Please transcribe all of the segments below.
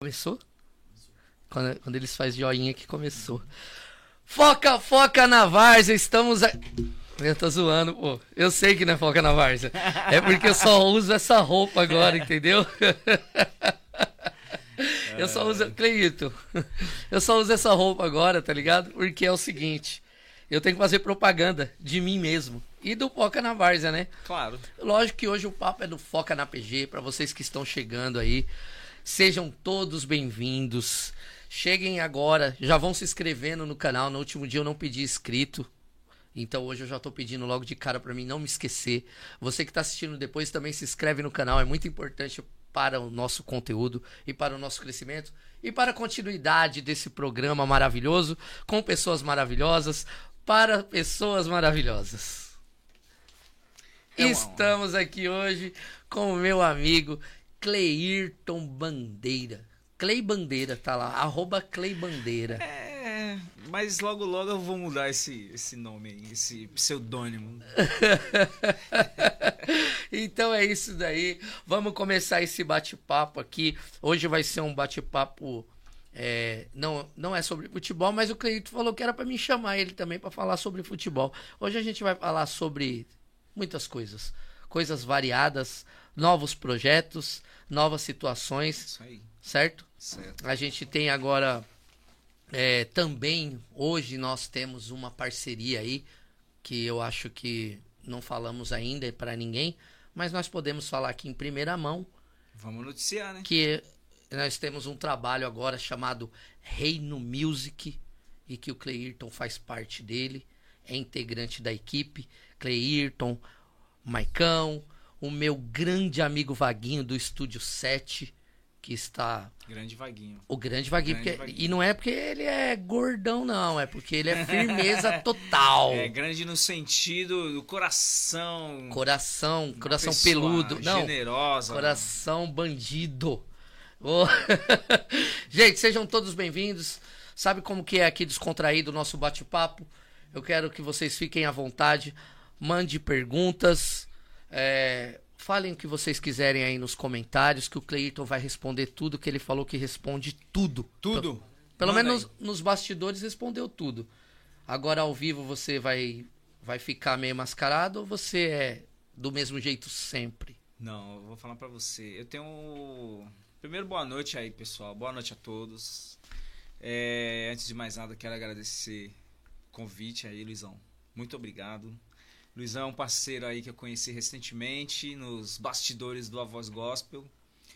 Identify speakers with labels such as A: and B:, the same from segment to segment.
A: Começou? Quando eles fazem joinha que começou. Foca na várzea, estamos... Eu tô zoando, pô. Eu sei que não é foca na várzea. É porque eu só uso essa roupa agora, entendeu? Eu só uso... Cleito, eu só uso essa roupa agora, tá ligado? Porque é o seguinte, eu tenho que fazer propaganda de mim mesmo. E do Foca na Várzea, né?
B: Claro.
A: Lógico que hoje o papo é do Foca na PG, pra vocês que estão chegando aí. Sejam todos bem-vindos. Cheguem agora, já vão se inscrevendo no canal. No último dia eu não pedi inscrito. Então hoje eu já tô pedindo logo de cara pra mim não me esquecer. Você que tá assistindo depois também se inscreve no canal. É muito importante para o nosso conteúdo e para o nosso crescimento. E para a continuidade desse programa maravilhoso. Com pessoas maravilhosas. Para pessoas maravilhosas. Estamos aqui hoje com o meu amigo Cleirton Bandeira. Clay Bandeira, tá lá, @Clay Bandeira.
B: Mas logo eu vou mudar esse nome aí, esse pseudônimo.
A: Então é isso daí, vamos começar esse bate-papo aqui. Hoje vai ser um bate-papo, não é sobre futebol, mas o Cleito falou que era pra me chamar ele também pra falar sobre futebol. Hoje a gente vai falar sobre muitas coisas, coisas variadas, novos projetos, novas situações.
B: Isso aí.
A: Certo?
B: Certo.
A: A gente tem agora também, hoje nós temos uma parceria aí, que eu acho que não falamos ainda para ninguém, mas nós podemos falar aqui em primeira mão.
B: Vamos noticiar, né?
A: Que nós temos um trabalho agora chamado Reino Music, e que o Cleirton faz parte dele, é integrante da equipe. Cleirton, Maicão, o meu grande amigo Vaguinho do Estúdio 7, que está...
B: Grande Vaguinho.
A: O grande Vaguinho.
B: Grande Vaguinho.
A: E não é porque ele é gordão, não. É porque ele é firmeza total.
B: É grande no sentido do coração.
A: Coração peludo. Não,
B: generosa.
A: coração bandido. Oh. Gente, sejam todos bem-vindos. Sabe como que é aqui descontraído o nosso bate-papo? Eu quero que vocês fiquem à vontade. Mande perguntas. Falem o que vocês quiserem aí nos comentários, que o Cleirton vai responder tudo, que ele falou que responde tudo.
B: Tudo.
A: Pelo menos nos bastidores respondeu tudo. Agora ao vivo você vai ficar meio mascarado ou você é do mesmo jeito sempre?
B: Não, eu vou falar pra você. Eu tenho... Primeiro, boa noite aí, pessoal. Boa noite a todos. Antes de mais nada, quero agradecer o convite aí, Luizão. Muito obrigado. Luizão é um parceiro aí que eu conheci recentemente nos bastidores do A Voz Gospel.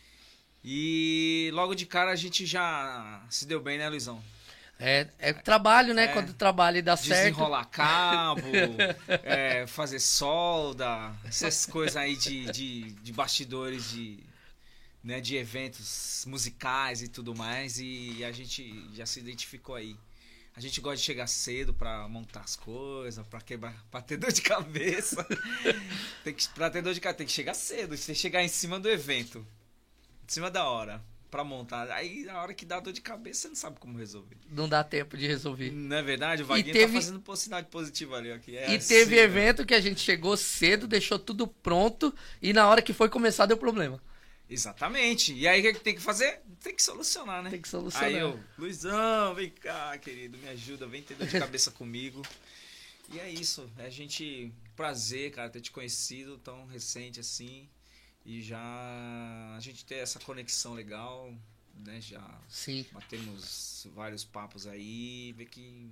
B: E logo de cara a gente já se deu bem, né, Luizão?
A: É trabalho, né? Quando o trabalho dá certo.
B: Desenrolar cabo, fazer solda, essas coisas aí de bastidores de eventos musicais e tudo mais. E a gente já se identificou aí. A gente gosta de chegar cedo pra montar as coisas, pra ter dor de cabeça. Pra ter dor de cabeça tem que chegar cedo, você chegar em cima do evento, em cima da hora, pra montar. Aí na hora que dá dor de cabeça, você não sabe como resolver.
A: Não dá tempo de resolver.
B: Não é verdade? O Vaguinho tá fazendo sinal positivo ali. Aqui.
A: Teve evento que a gente chegou cedo, deixou tudo pronto e na hora que foi começar deu problema.
B: Exatamente. E aí o que tem que fazer? Tem que solucionar, né?
A: Tem que solucionar.
B: Aí Luizão, vem cá, querido, me ajuda, vem ter dor de cabeça comigo. E é isso. É prazer, cara, ter te conhecido tão recente assim. E já a gente ter essa conexão legal, né? Já
A: Sim.
B: Batemos vários papos aí, ver que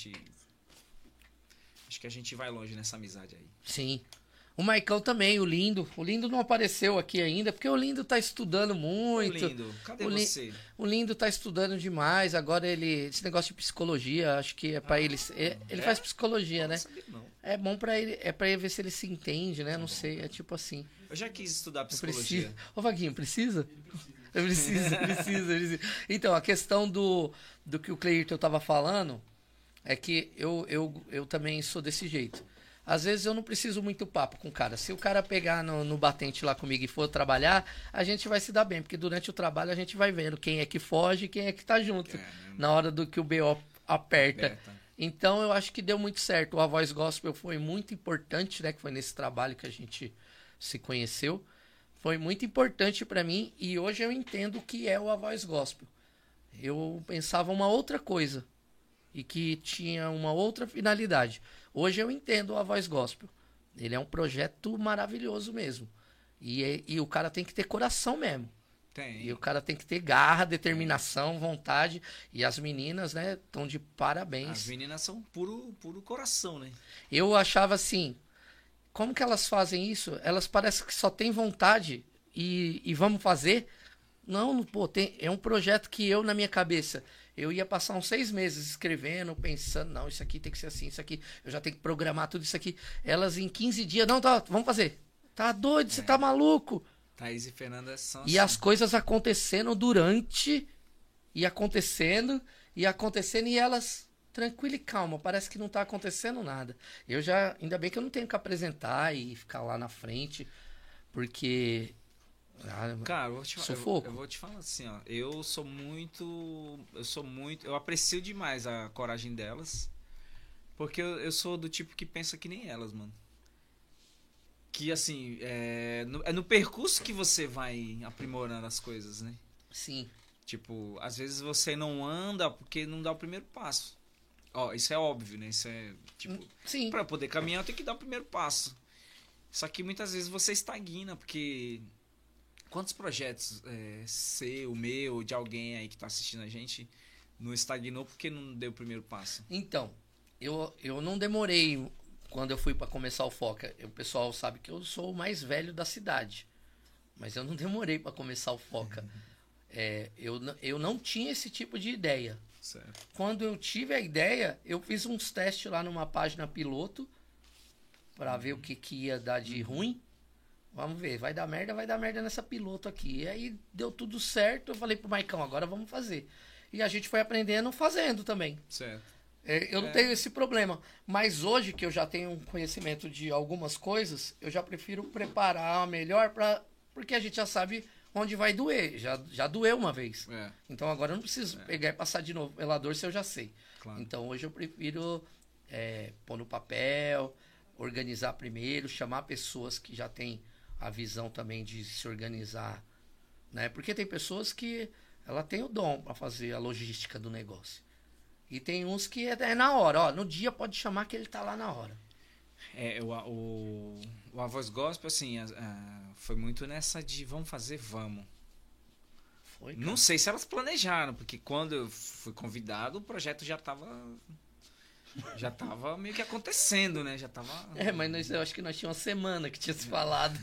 B: acho que a gente vai longe nessa amizade aí.
A: Sim. O Maicão também, o Lindo. O Lindo não apareceu aqui ainda, porque o Lindo tá estudando muito.
B: O Lindo, cadê você?
A: O Lindo tá estudando demais. Agora esse negócio de psicologia, acho que é pra ele. Ele faz psicologia, né?
B: Não sabia, não.
A: É bom pra ele, pra ele ver se ele se entende, né? Não sei, é tipo assim.
B: Eu já quis estudar psicologia.
A: Ô, Vaguinho, precisa? Precisa. Então, a questão do que o Cleirton tava falando é que eu também sou desse jeito. Às vezes eu não preciso muito papo com o cara. Se o cara pegar no batente lá comigo e for trabalhar, a gente vai se dar bem. Porque durante o trabalho a gente vai vendo quem é que foge e quem é que tá junto. Na hora do que o BO aperta. Então eu acho que deu muito certo. O A Voz Gospel foi muito importante, né? Que foi nesse trabalho que a gente se conheceu. foi muito importante pra mim e hoje eu entendo o que é o A Voz Gospel. Eu pensava uma outra coisa e que tinha uma outra finalidade. Hoje eu entendo o A Voz Gospel. Ele é um projeto maravilhoso mesmo. E o cara tem que ter coração mesmo.
B: Tem.
A: E o cara tem que ter garra, determinação, vontade. E as meninas, né, estão de parabéns.
B: As meninas são puro coração, né?
A: Eu achava assim, como que elas fazem isso? Elas parecem que só têm vontade e vamos fazer. Não, pô, é um projeto que eu, na minha cabeça, eu ia passar uns 6 meses escrevendo, pensando, não, isso aqui tem que ser assim, isso aqui, eu já tenho que programar tudo isso aqui. Elas em 15 dias, não, tá, vamos fazer. Tá doido, você tá maluco?
B: Thaís e Fernanda são
A: E as coisas acontecendo durante, e acontecendo, e elas tranquila e calma, parece que não tá acontecendo nada. Ainda bem que eu não tenho que apresentar e ficar lá na frente, porque...
B: Cara,
A: sufoco.
B: eu vou te falar assim, ó. Eu aprecio demais a coragem delas, porque eu sou do tipo que pensa que nem elas, mano. Que assim, é no percurso que você vai aprimorando as coisas, né?
A: Sim.
B: Tipo, às vezes você não anda porque não dá o primeiro passo. Ó, isso é óbvio, né? Isso é, tipo,
A: Sim.
B: Pra poder caminhar eu tenho que dar o primeiro passo. Só que muitas vezes você estagna, porque quantos projetos, seu, meu, de alguém aí que tá assistindo a gente, não estagnou porque não deu o primeiro passo?
A: Então, eu não demorei quando eu fui para começar o Foca. O pessoal sabe que eu sou o mais velho da cidade, mas eu não demorei para começar o Foca. Eu não tinha esse tipo de ideia.
B: Certo.
A: Quando eu tive a ideia, eu fiz uns testes lá numa página piloto para ver o que ia dar de ruim. Vamos ver, vai dar merda nessa piloto aqui. E aí deu tudo certo, eu falei pro Maicão, agora vamos fazer. E a gente foi aprendendo fazendo também.
B: Certo.
A: Eu não tenho esse problema. Mas hoje que eu já tenho um conhecimento de algumas coisas, eu já prefiro preparar melhor porque a gente já sabe onde vai doer. Já doeu uma vez. Então agora eu não preciso pegar e passar de novo pela dor se eu já sei.
B: Claro.
A: Então hoje eu prefiro pôr no papel, organizar primeiro, chamar pessoas que já têm a visão também de se organizar, né? Porque tem pessoas que ela tem o dom para fazer a logística do negócio. E tem uns que é na hora, ó, no dia pode chamar que ele tá lá na hora.
B: O A Voz Gospel, assim, foi muito nessa de vamos fazer, vamos.
A: Foi, cara.
B: Não sei se elas planejaram, porque quando eu fui convidado, o projeto já tava meio que acontecendo, né? Já tava...
A: Mas eu acho que nós tínhamos uma semana que tinha se falado.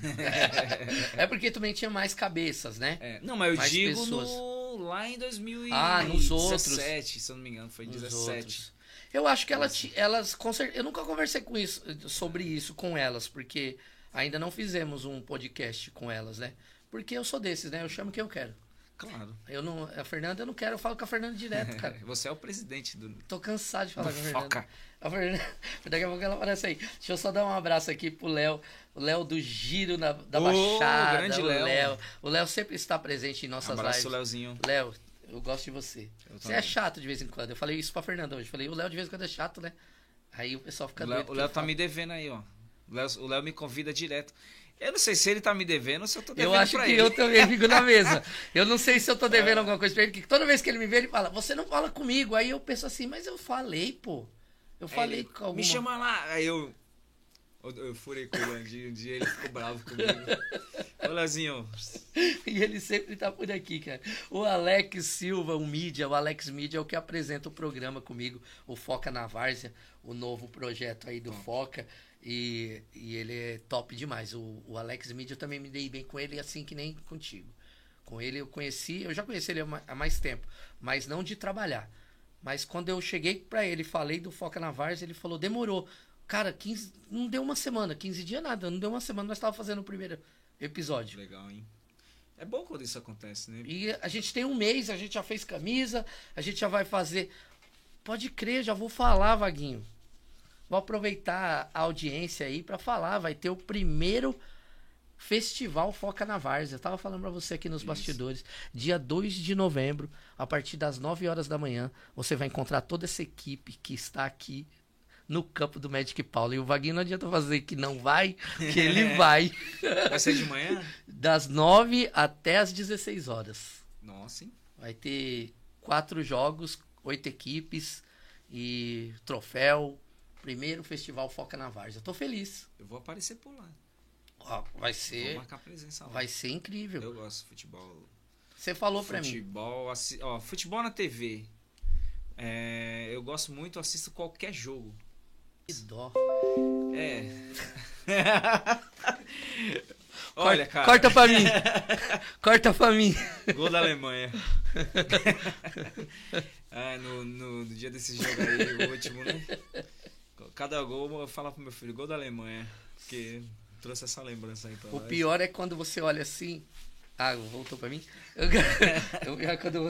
A: Porque também tinha mais cabeças, né?
B: Não, mas eu
A: mais
B: digo
A: pessoas.
B: Lá em 2017,
A: nos outros.
B: se eu não me engano, foi 17.
A: Eu acho que elas eu nunca conversei sobre isso com elas, porque ainda não fizemos um podcast com elas, né? Porque eu sou desses, né? Eu chamo quem eu quero.
B: Claro.
A: A Fernanda eu não quero, eu falo com a Fernanda direto, cara.
B: Você é o presidente do...
A: Tô cansado de falar com a Fernanda.
B: Foca.
A: A Fernanda, daqui a pouco ela aparece aí. Deixa eu só dar um abraço aqui pro Léo. O Léo do Giro da Baixada.
B: Grande Léo.
A: O Léo sempre está presente em nossas lives.
B: Abraço, Léozinho.
A: Léo, eu gosto de você. Você é chato de vez em quando. Eu falei isso pra Fernanda hoje. Falei, o Léo de vez em quando é chato, né? Aí o pessoal fica doido.
B: O Léo tá me devendo aí, ó. O Léo me convida direto. Eu não sei se ele tá me devendo ou se eu tô devendo pra ele.
A: Eu acho que eu também fico na mesa. Eu não sei se eu tô devendo alguma coisa pra ele, porque toda vez que ele me vê, ele fala, você não fala comigo. Aí eu penso assim, mas eu falei, pô. Eu falei com alguma...
B: Me chama lá. Aí eu furei com ele um dia ele ficou bravo comigo. Ô, Leozinho.
A: E ele sempre tá por aqui, cara. O Alex Silva, o Alex Mídia é o que apresenta o programa comigo, o Foca na Várzea, o novo projeto aí do Foca. E ele é top demais. O Alex Mídia, eu também me dei bem com ele, assim que nem contigo. Com ele eu já conheci ele há mais tempo, mas não de trabalhar. Mas quando eu cheguei pra ele e falei do Foca na Várzea, ele falou, demorou. Cara, não deu uma semana, 15 dias nada, não deu uma semana, nós tava fazendo o primeiro episódio.
B: Legal, hein? É bom quando isso acontece, né?
A: E a gente tem um mês, a gente já fez camisa, a gente já vai fazer... Pode crer, já vou falar, Vaguinho. Vou aproveitar a audiência aí pra falar. Vai ter o primeiro festival Foca na Várzea. Eu tava falando pra você aqui nos bastidores. Dia 2 de novembro, a partir das 9 horas da manhã, você vai encontrar toda essa equipe que está aqui no campo do Magic Paulo. E o Vaguinho não adianta fazer que não vai, que ele vai.
B: Vai ser de manhã?
A: Das 9 até as 16 horas.
B: Nossa, hein?
A: Vai ter 4 jogos, 8 equipes e troféu. Primeiro festival Foca na Várzea. Tô feliz.
B: Eu vou aparecer por lá.
A: Ó, vai
B: Vou
A: ser,
B: marcar presença lá.
A: vai ser incrível.
B: Eu gosto de futebol.
A: Você falou pra mim.
B: Futebol, futebol na TV. Eu gosto muito, assisto qualquer jogo.
A: Que dó.
B: É. Olha, cara.
A: Corta pra mim. Corta pra mim.
B: Gol da Alemanha. No dia desse jogo aí, o último, né? Cada gol eu falo pro meu filho, gol da Alemanha. Porque trouxe essa lembrança aí pra
A: O
B: nós.
A: pior é quando você olha assim. Ah, voltou pra mim? O pior é quando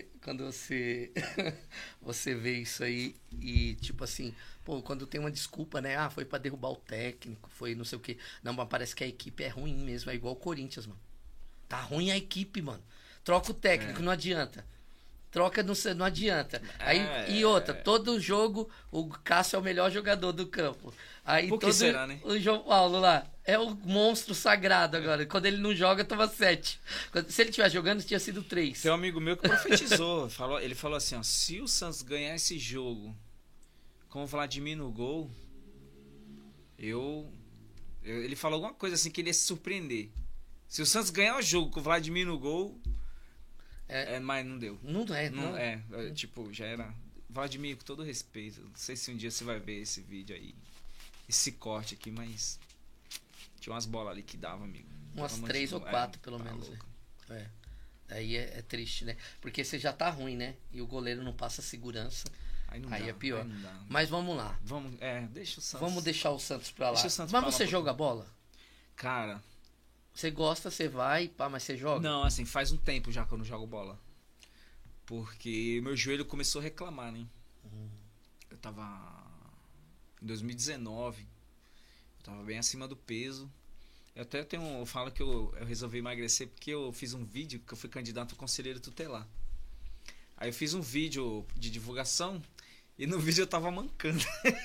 A: você vê isso aí e tipo assim, pô, quando tem uma desculpa, né? Ah, foi pra derrubar o técnico, foi não sei o quê. Não, mas parece que a equipe é ruim mesmo, é igual o Corinthians, mano. Tá ruim a equipe, mano. Troca o técnico, não adianta. Troca, não adianta. Aí, e outra, todo jogo o Cássio é o melhor jogador do campo. Aí
B: Por que
A: todo
B: será, né?
A: o João Paulo lá é o monstro sagrado agora. Quando ele não joga, toma 7. Se ele tivesse jogando, tinha sido 3.
B: Tem um amigo meu que profetizou. Ele falou assim, ó, se o Santos ganhar esse jogo com o Vladimir no gol, ele falou alguma coisa assim que ele ia se surpreender. Se o Santos ganhar o jogo com o Vladimir no gol, mas não deu. Não. Tipo, já era. Vladimir, com todo respeito, não sei se um dia você vai ver esse vídeo aí, esse corte aqui, mas tinha umas bolas ali que dava, amigo.
A: Umas 3 ou 4, pelo menos.
B: Louco.
A: Aí é triste, né? Porque você já tá ruim, né? E o goleiro não passa segurança. Aí é pior.
B: Aí não dá.
A: Mas vamos lá.
B: Deixa o Santos.
A: Vamos deixar o Santos pra lá.
B: Deixa o Santos
A: Mas
B: pra lá,
A: você joga bola?
B: Cara,
A: Você gosta, você vai, pá, mas você joga?
B: não, assim, faz um tempo já que eu não jogo bola. Porque meu joelho começou a reclamar, né? Eu tava em 2019, eu tava bem acima do peso. Eu falo que eu resolvi emagrecer porque eu fiz um vídeo que eu fui candidato a conselheiro tutelar. Aí eu fiz um vídeo de divulgação e no vídeo eu tava mancando.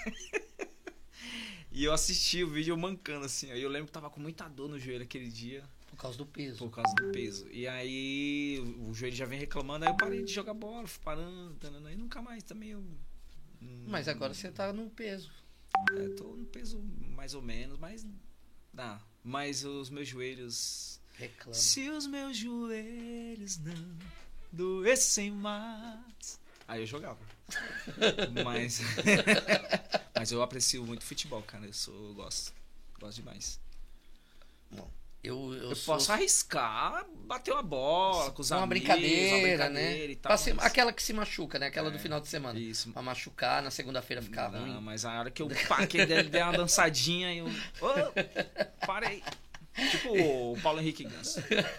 B: E eu assisti o vídeo mancando assim. Aí eu lembro que tava com muita dor no joelho aquele dia.
A: Por causa do peso.
B: Por causa do peso. E aí o joelho já vem reclamando, aí eu parei de jogar bola, fui parando, aí nunca mais também eu.
A: Mas agora você tá no peso.
B: Tô no peso mais ou menos, mas dá. Mas os meus joelhos.
A: Reclama.
B: Se os meus joelhos não doessem mais. Aí eu jogava. Mas. Mas eu aprecio muito futebol, cara. Eu gosto. Gosto demais.
A: Bom, eu
B: posso arriscar, bater uma bola com os
A: uma
B: amigos,
A: brincadeira, né?
B: e tal, mas...
A: Aquela que se machuca, né? Aquela do final de semana.
B: Isso.
A: Pra machucar, na segunda-feira ficar ruim.
B: Não, mas a hora que que ele der uma dançadinha e eu... parei. Tipo o Paulo Henrique Ganso.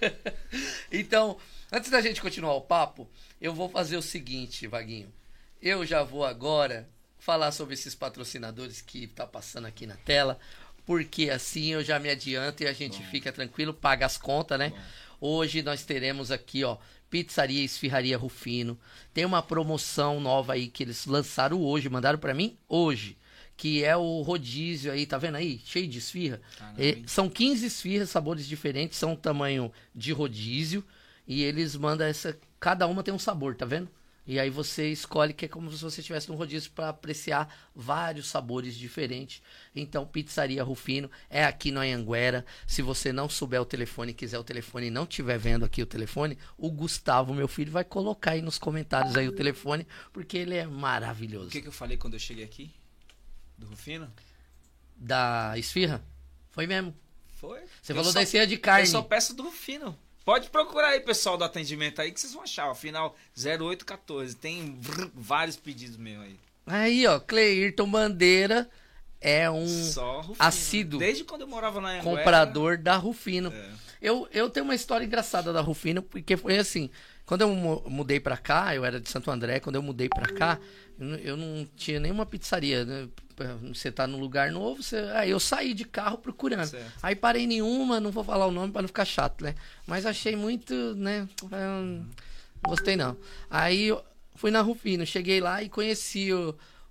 A: Então, antes da gente continuar o papo, eu vou fazer o seguinte, Vaguinho. Eu já vou agora falar sobre esses patrocinadores que tá passando aqui na tela, porque assim eu já me adianto e a gente fica tranquilo, paga as contas, né? Bom. Hoje nós teremos aqui, ó, Pizzaria Esfirraria Rufino. Tem uma promoção nova aí que eles lançaram hoje, mandaram pra mim hoje, que é o rodízio aí, tá vendo aí? Cheio de esfirra. São 15 esfirras, sabores diferentes, são tamanho de rodízio, e eles mandam cada uma tem um sabor, tá vendo? E aí você escolhe, que é como se você estivesse no rodízio para apreciar vários sabores diferentes. Então, Pizzaria Rufino é aqui no Anhanguera. Se você não souber o telefone, quiser o telefone e não estiver vendo aqui o telefone, o Gustavo, meu filho, vai colocar aí nos comentários aí o telefone, porque ele é maravilhoso.
B: O que eu falei quando eu cheguei aqui? Do Rufino?
A: Da esfirra? Foi mesmo.
B: Foi.
A: Você falou da esfirra de carne.
B: Eu só peço do Rufino. Pode procurar aí, pessoal do atendimento aí, que vocês vão achar. Afinal, 0814. Tem vários pedidos meus aí.
A: Aí, ó, Cleirton Bandeira é um assíduo.
B: Desde quando eu morava na Anhanguera,
A: comprador da Rufino. Eu tenho uma história engraçada da Rufino, porque foi assim, quando eu mudei pra cá, eu era de Santo André, quando eu mudei pra cá, eu não tinha nenhuma pizzaria, né? Você tá num lugar novo, aí eu saí de carro procurando. Certo. Aí parei em nenhuma, não vou falar o nome pra não ficar chato, né? Mas achei muito, né? Não gostei não. Aí eu fui na Rufino, cheguei lá e conheci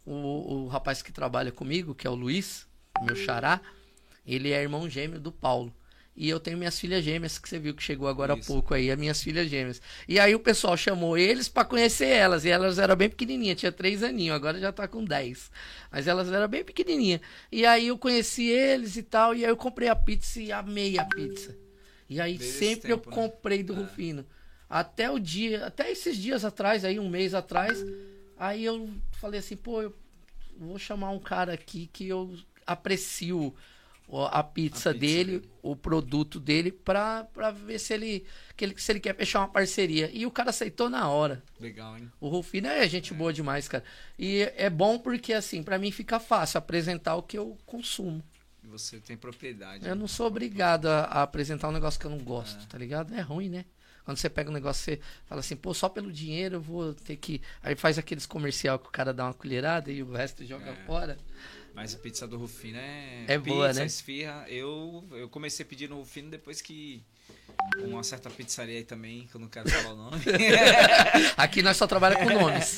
A: o rapaz que trabalha comigo, que é o Luiz, meu xará, ele é irmão gêmeo do Paulo. E eu tenho minhas filhas gêmeas, que você viu que chegou agora há pouco aí, as minhas filhas gêmeas. E aí o pessoal chamou eles pra conhecer elas. E elas eram bem pequenininhas, tinha 3 aninhos, agora já tá com 10. Mas elas eram bem pequenininhas. E aí eu conheci eles e tal, e aí eu comprei a pizza e amei a pizza. E aí
B: Desde
A: sempre
B: esse tempo,
A: eu comprei do Rufino. Até esses dias atrás, aí um mês atrás, aí eu falei assim, pô, eu vou chamar um cara aqui que eu aprecio a pizza dele, o produto dele, pra ver se ele quer fechar uma parceria. E o cara aceitou na hora.
B: Legal, hein?
A: O Rufino é gente boa demais, cara. E é bom porque, assim, pra mim fica fácil apresentar o que eu consumo.
B: E você tem propriedade.
A: Eu não sou obrigado a apresentar um negócio que eu não gosto, tá ligado? É ruim, né? Quando você pega um negócio, você fala assim, pô, só pelo dinheiro eu vou ter que... Aí faz aqueles comercial que o cara dá uma colherada e o resto joga fora.
B: Mas a pizza do Rufino
A: é
B: pizza,
A: boa, né?
B: Esfirra. Eu comecei a pedir no Rufino depois que uma certa pizzaria aí também, que eu não quero falar o nome.
A: Aqui nós só trabalhamos com nomes.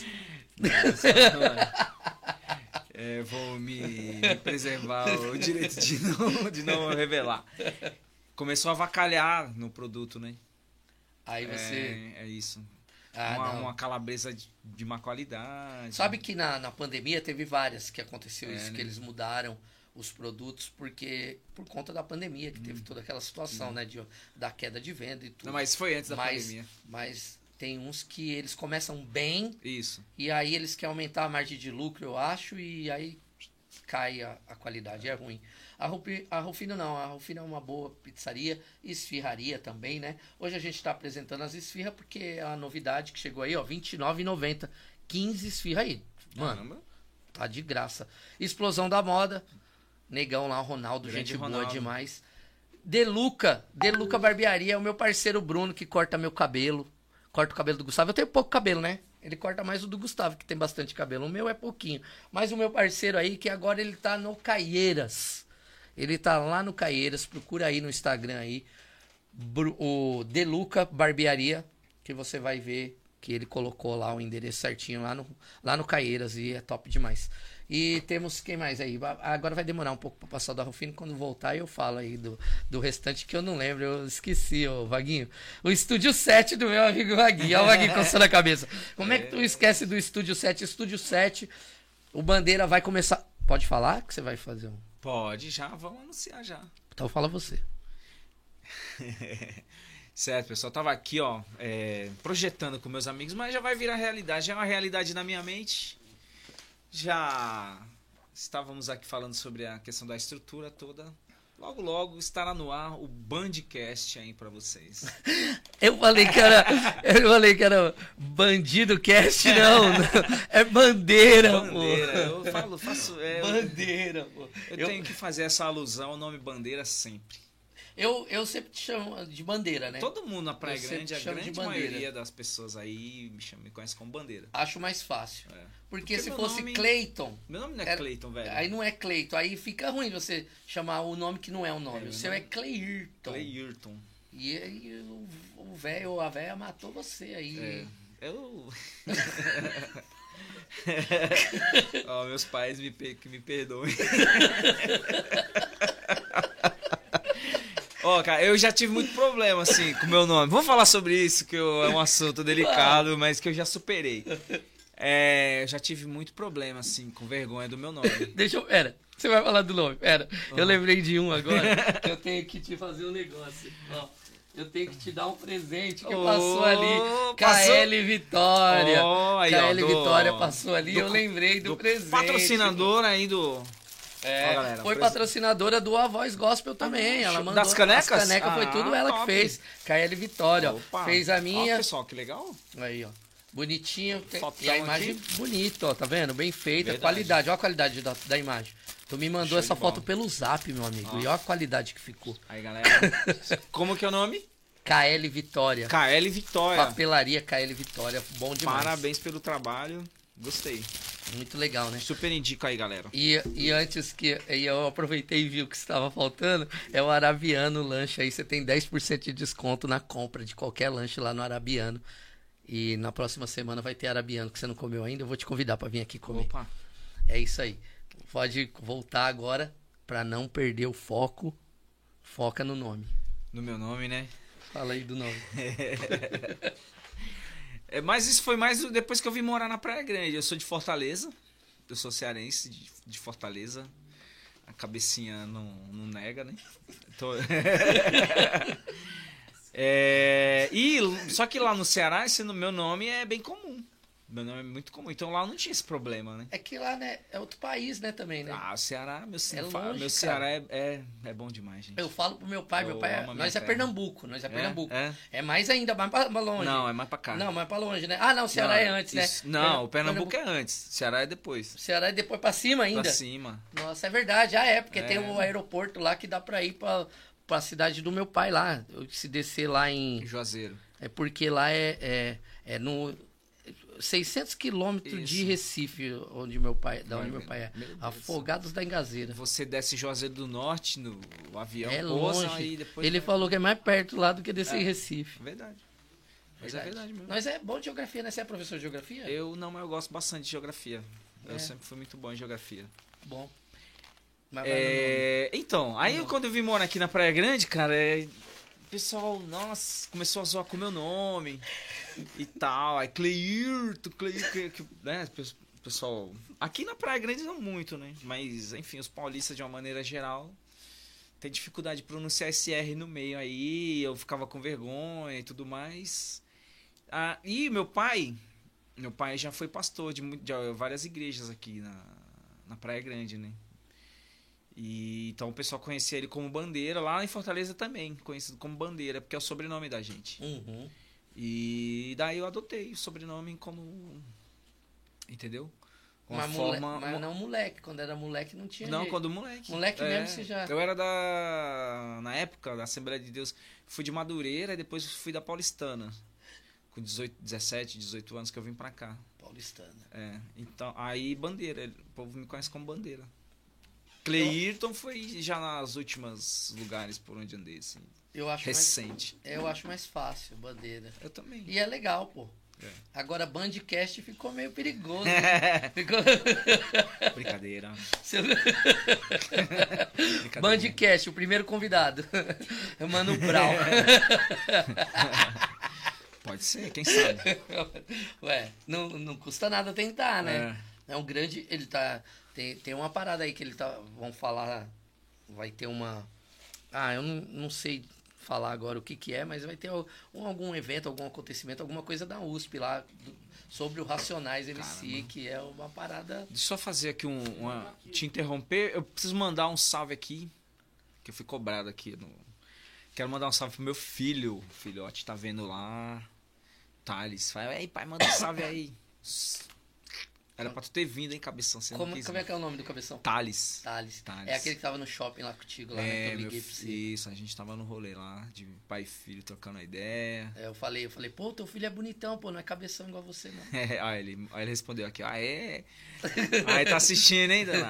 B: Vou me preservar o direito de não revelar. Começou a avacalhar no produto, né?
A: Aí você...
B: É isso. Uma calabresa de má qualidade.
A: Sabe que na pandemia teve várias que aconteceu isso, que eles mudaram os produtos por conta da pandemia, que teve toda aquela situação, né, da queda de venda e tudo.
B: Não, mas foi antes da pandemia.
A: Mas tem uns que eles começam bem,
B: isso.
A: E aí eles querem aumentar a margem de lucro, eu acho, e aí cai a qualidade, é ruim. A Rufino não, a Rufino é uma boa pizzaria, esfirraria também, né? Hoje a gente está apresentando as esfirras porque é a novidade que chegou aí, ó, R$29,90, 15 esfirra aí. Mano,
B: Caramba.
A: Tá de graça. Explosão da moda, negão lá, o Ronaldo,
B: Grande
A: gente
B: Ronaldo.
A: boa demais. Deluca Barbearia, é o meu parceiro Bruno que corta meu cabelo, corta o cabelo do Gustavo. Eu tenho pouco cabelo, né? Ele corta mais o do Gustavo, que tem bastante cabelo. O meu é pouquinho. Mas o meu parceiro aí, que agora ele tá no Caieiras. Ele tá lá no Caieiras, procura aí no Instagram aí, o Deluca Barbearia, que você vai ver que ele colocou lá o endereço certinho lá no Caieiras e é top demais. E temos quem mais aí? Agora vai demorar um pouco pra passar da Rufino, quando voltar eu falo aí do restante que eu não lembro, eu esqueci, ô Vaguinho. O Estúdio 7 do meu amigo Vaguinho, olha o Vaguinho coçando a cabeça. Como é que tu esquece do Estúdio 7? Estúdio 7, o Bandeira vai começar... Pode falar que você vai fazer um...
B: Pode, já, vamos anunciar já.
A: Então fala você.
B: Certo, pessoal, tava aqui, ó, projetando com meus amigos, mas já vai virar realidade, já é uma realidade na minha mente. Já estávamos aqui falando sobre a questão da estrutura toda. Logo, logo estará no ar o Bandcast aí pra vocês.
A: Eu falei que era Bandido Cast, não. É Bandeira,
B: Bandeira,
A: pô.
B: eu faço...
A: Bandeira, pô.
B: Eu tenho que fazer essa alusão ao nome Bandeira sempre.
A: Eu sempre te chamo de Bandeira, né?
B: Todo mundo na Praia Grande, a grande
A: de Bandeira.
B: maioria das pessoas aí me conhece como Bandeira.
A: Acho mais fácil. Porque se
B: meu
A: fosse
B: nome-
A: Cleiton...
B: Meu nome não é Cleiton, velho.
A: Aí não é Cleiton. Aí fica ruim você chamar o nome que não é o nome.
B: meu
A: O seu
B: nome-
A: é Cleirton.
B: Cleirton.
A: E aí o velho ou a velha matou você aí.
B: Eu... Ó, meus pais que me perdoem. Ó, cara, eu já tive muito problema, assim, com o meu nome. Vamos falar sobre isso, que é um assunto delicado, mas que eu já superei. Eu já tive muito problema, assim, com vergonha do meu nome.
A: Pera, você vai falar do nome, pera. Eu lembrei de um agora, que eu tenho que te fazer um negócio. Ó, eu tenho que te dar um presente que passou ali. KL Vitória.
B: Aí, ó,
A: KL Vitória passou ali, eu lembrei do presente.
B: Patrocinador aí do... Ó, galera,
A: foi patrocinadora do A Voz Gospel também. Ela mandou
B: das canecas?
A: As canecas foi tudo ela
B: top.
A: que fez. KL Vitória, ó.
B: Opa.
A: Fez a minha.
B: Ó, pessoal, que legal.
A: Aí, ó. Bonitinho.
B: Fotão
A: E a imagem
B: aqui.
A: bonita, ó. Tá vendo? Bem feita.
B: Verdade.
A: Qualidade. Ó a qualidade da imagem. Tu me mandou
B: Show
A: essa
B: de
A: foto
B: bola.
A: pelo zap, meu amigo.
B: Ó.
A: E ó a qualidade que ficou.
B: Aí, galera. Como que é o nome?
A: KL Vitória.
B: KL Vitória.
A: Papelaria KL Vitória. Bom demais.
B: Parabéns pelo trabalho. Gostei.
A: Muito legal, né?
B: Super indico aí, galera.
A: E antes que eu aproveitei e vi o que estava faltando, é o Arabiano Lanche aí. Você tem 10% de desconto na compra de qualquer lanche lá no Arabiano. E na próxima semana vai ter Arabiano, que você não comeu ainda. Eu vou te convidar para vir aqui comer.
B: Opa.
A: É isso aí. Pode voltar agora pra não perder o foco. Foca no nome.
B: No meu nome, né?
A: Fala aí do nome.
B: Mas isso foi mais depois que eu vim morar na Praia Grande. Eu sou de Fortaleza. Eu sou cearense de Fortaleza. A cabecinha não nega, né? Só que lá no Ceará, meu nome é bem comum. Meu nome é muito comum. Então lá não tinha esse problema, né?
A: É que lá, né, é outro país, né, também, né?
B: O Ceará,
A: longe,
B: meu Ceará é bom demais, gente.
A: Eu falo pro meu pai nós é Pernambuco, nós é Pernambuco. É mais ainda, mais pra longe.
B: Não, é mais pra cá.
A: Não, mais pra longe, né? Ah, não, o Ceará é antes, né?
B: Não, o Pernambuco é antes, o Ceará é depois.
A: O Ceará é depois pra cima ainda?
B: Pra cima.
A: Nossa, é verdade, porque tem um aeroporto lá que dá pra ir pra cidade do meu pai lá. Se descer lá em
B: Juazeiro.
A: É porque lá é no 600 quilômetros de Recife, onde meu pai é. Afogados da Engazeira.
B: Você desce Juazeiro do Norte no avião,
A: longe.
B: Aí depois
A: ele falou que é mais perto lá do que descer em Recife.
B: Verdade. Mas é verdade mesmo.
A: Mas é bom de geografia, né? Você é professor de geografia?
B: Mas eu gosto bastante de geografia. Eu sempre fui muito bom em geografia.
A: Bom.
B: Então, aí quando eu vim morar aqui na Praia Grande, cara, o pessoal, nossa, começou a zoar com o meu nome e tal. Aí Cleirto, né? Pessoal, aqui na Praia Grande não muito, né? Mas, enfim, os paulistas, de uma maneira geral, tem dificuldade de pronunciar esse R no meio aí. Eu ficava com vergonha e tudo mais. E meu pai já foi pastor de várias igrejas aqui na Praia Grande, né? E então o pessoal conhecia ele como Bandeira, lá em Fortaleza também, conhecido como Bandeira, porque é o sobrenome da gente.
A: Uhum.
B: E daí eu adotei o sobrenome como... Entendeu?
A: Mas não moleque, quando era moleque não tinha
B: Não,
A: jeito.
B: quando moleque.
A: Moleque mesmo você já...
B: Eu era na época da Assembleia de Deus, fui de Madureira e depois fui da Paulistana. Com 17, 18 anos que eu vim pra cá.
A: Paulistana.
B: Então, aí Bandeira, o povo me conhece como Bandeira. Cleirton foi já nas últimas lugares por onde andei, assim. Recente.
A: Eu acho mais fácil, Bandeira.
B: Eu também.
A: E é legal, pô. Agora, Bandcast ficou meio perigoso. Ficou...
B: Brincadeira.
A: Bandcast, o primeiro convidado. Mano Brown.
B: Pode ser, quem sabe.
A: Ué, não custa nada tentar, né? É um grande... Ele tá... Tem uma parada aí que ele tá... Vão falar... Vai ter uma... eu não sei falar agora o que é, mas vai ter algum evento, algum acontecimento, alguma coisa da USP lá sobre o Racionais MC, que é uma parada...
B: Deixa eu só fazer aqui te interromper. Eu preciso mandar um salve aqui, que eu fui cobrado aqui. Quero mandar um salve pro meu filho. O filhote tá vendo lá. Thales. Fala, ei pai, manda um salve aí. Era pra tu ter vindo, hein, Cabeção?
A: Como é que é o nome do Cabeção?
B: Thales.
A: É aquele que tava no shopping lá contigo, lá, né? Que eu liguei pra você.
B: Isso, a gente tava no rolê lá, de pai e filho, trocando a ideia.
A: Eu falei, pô, teu filho é bonitão, pô, não é cabeção igual você, não.
B: Aí ele respondeu aqui, é? Aí tá assistindo, hein, danado?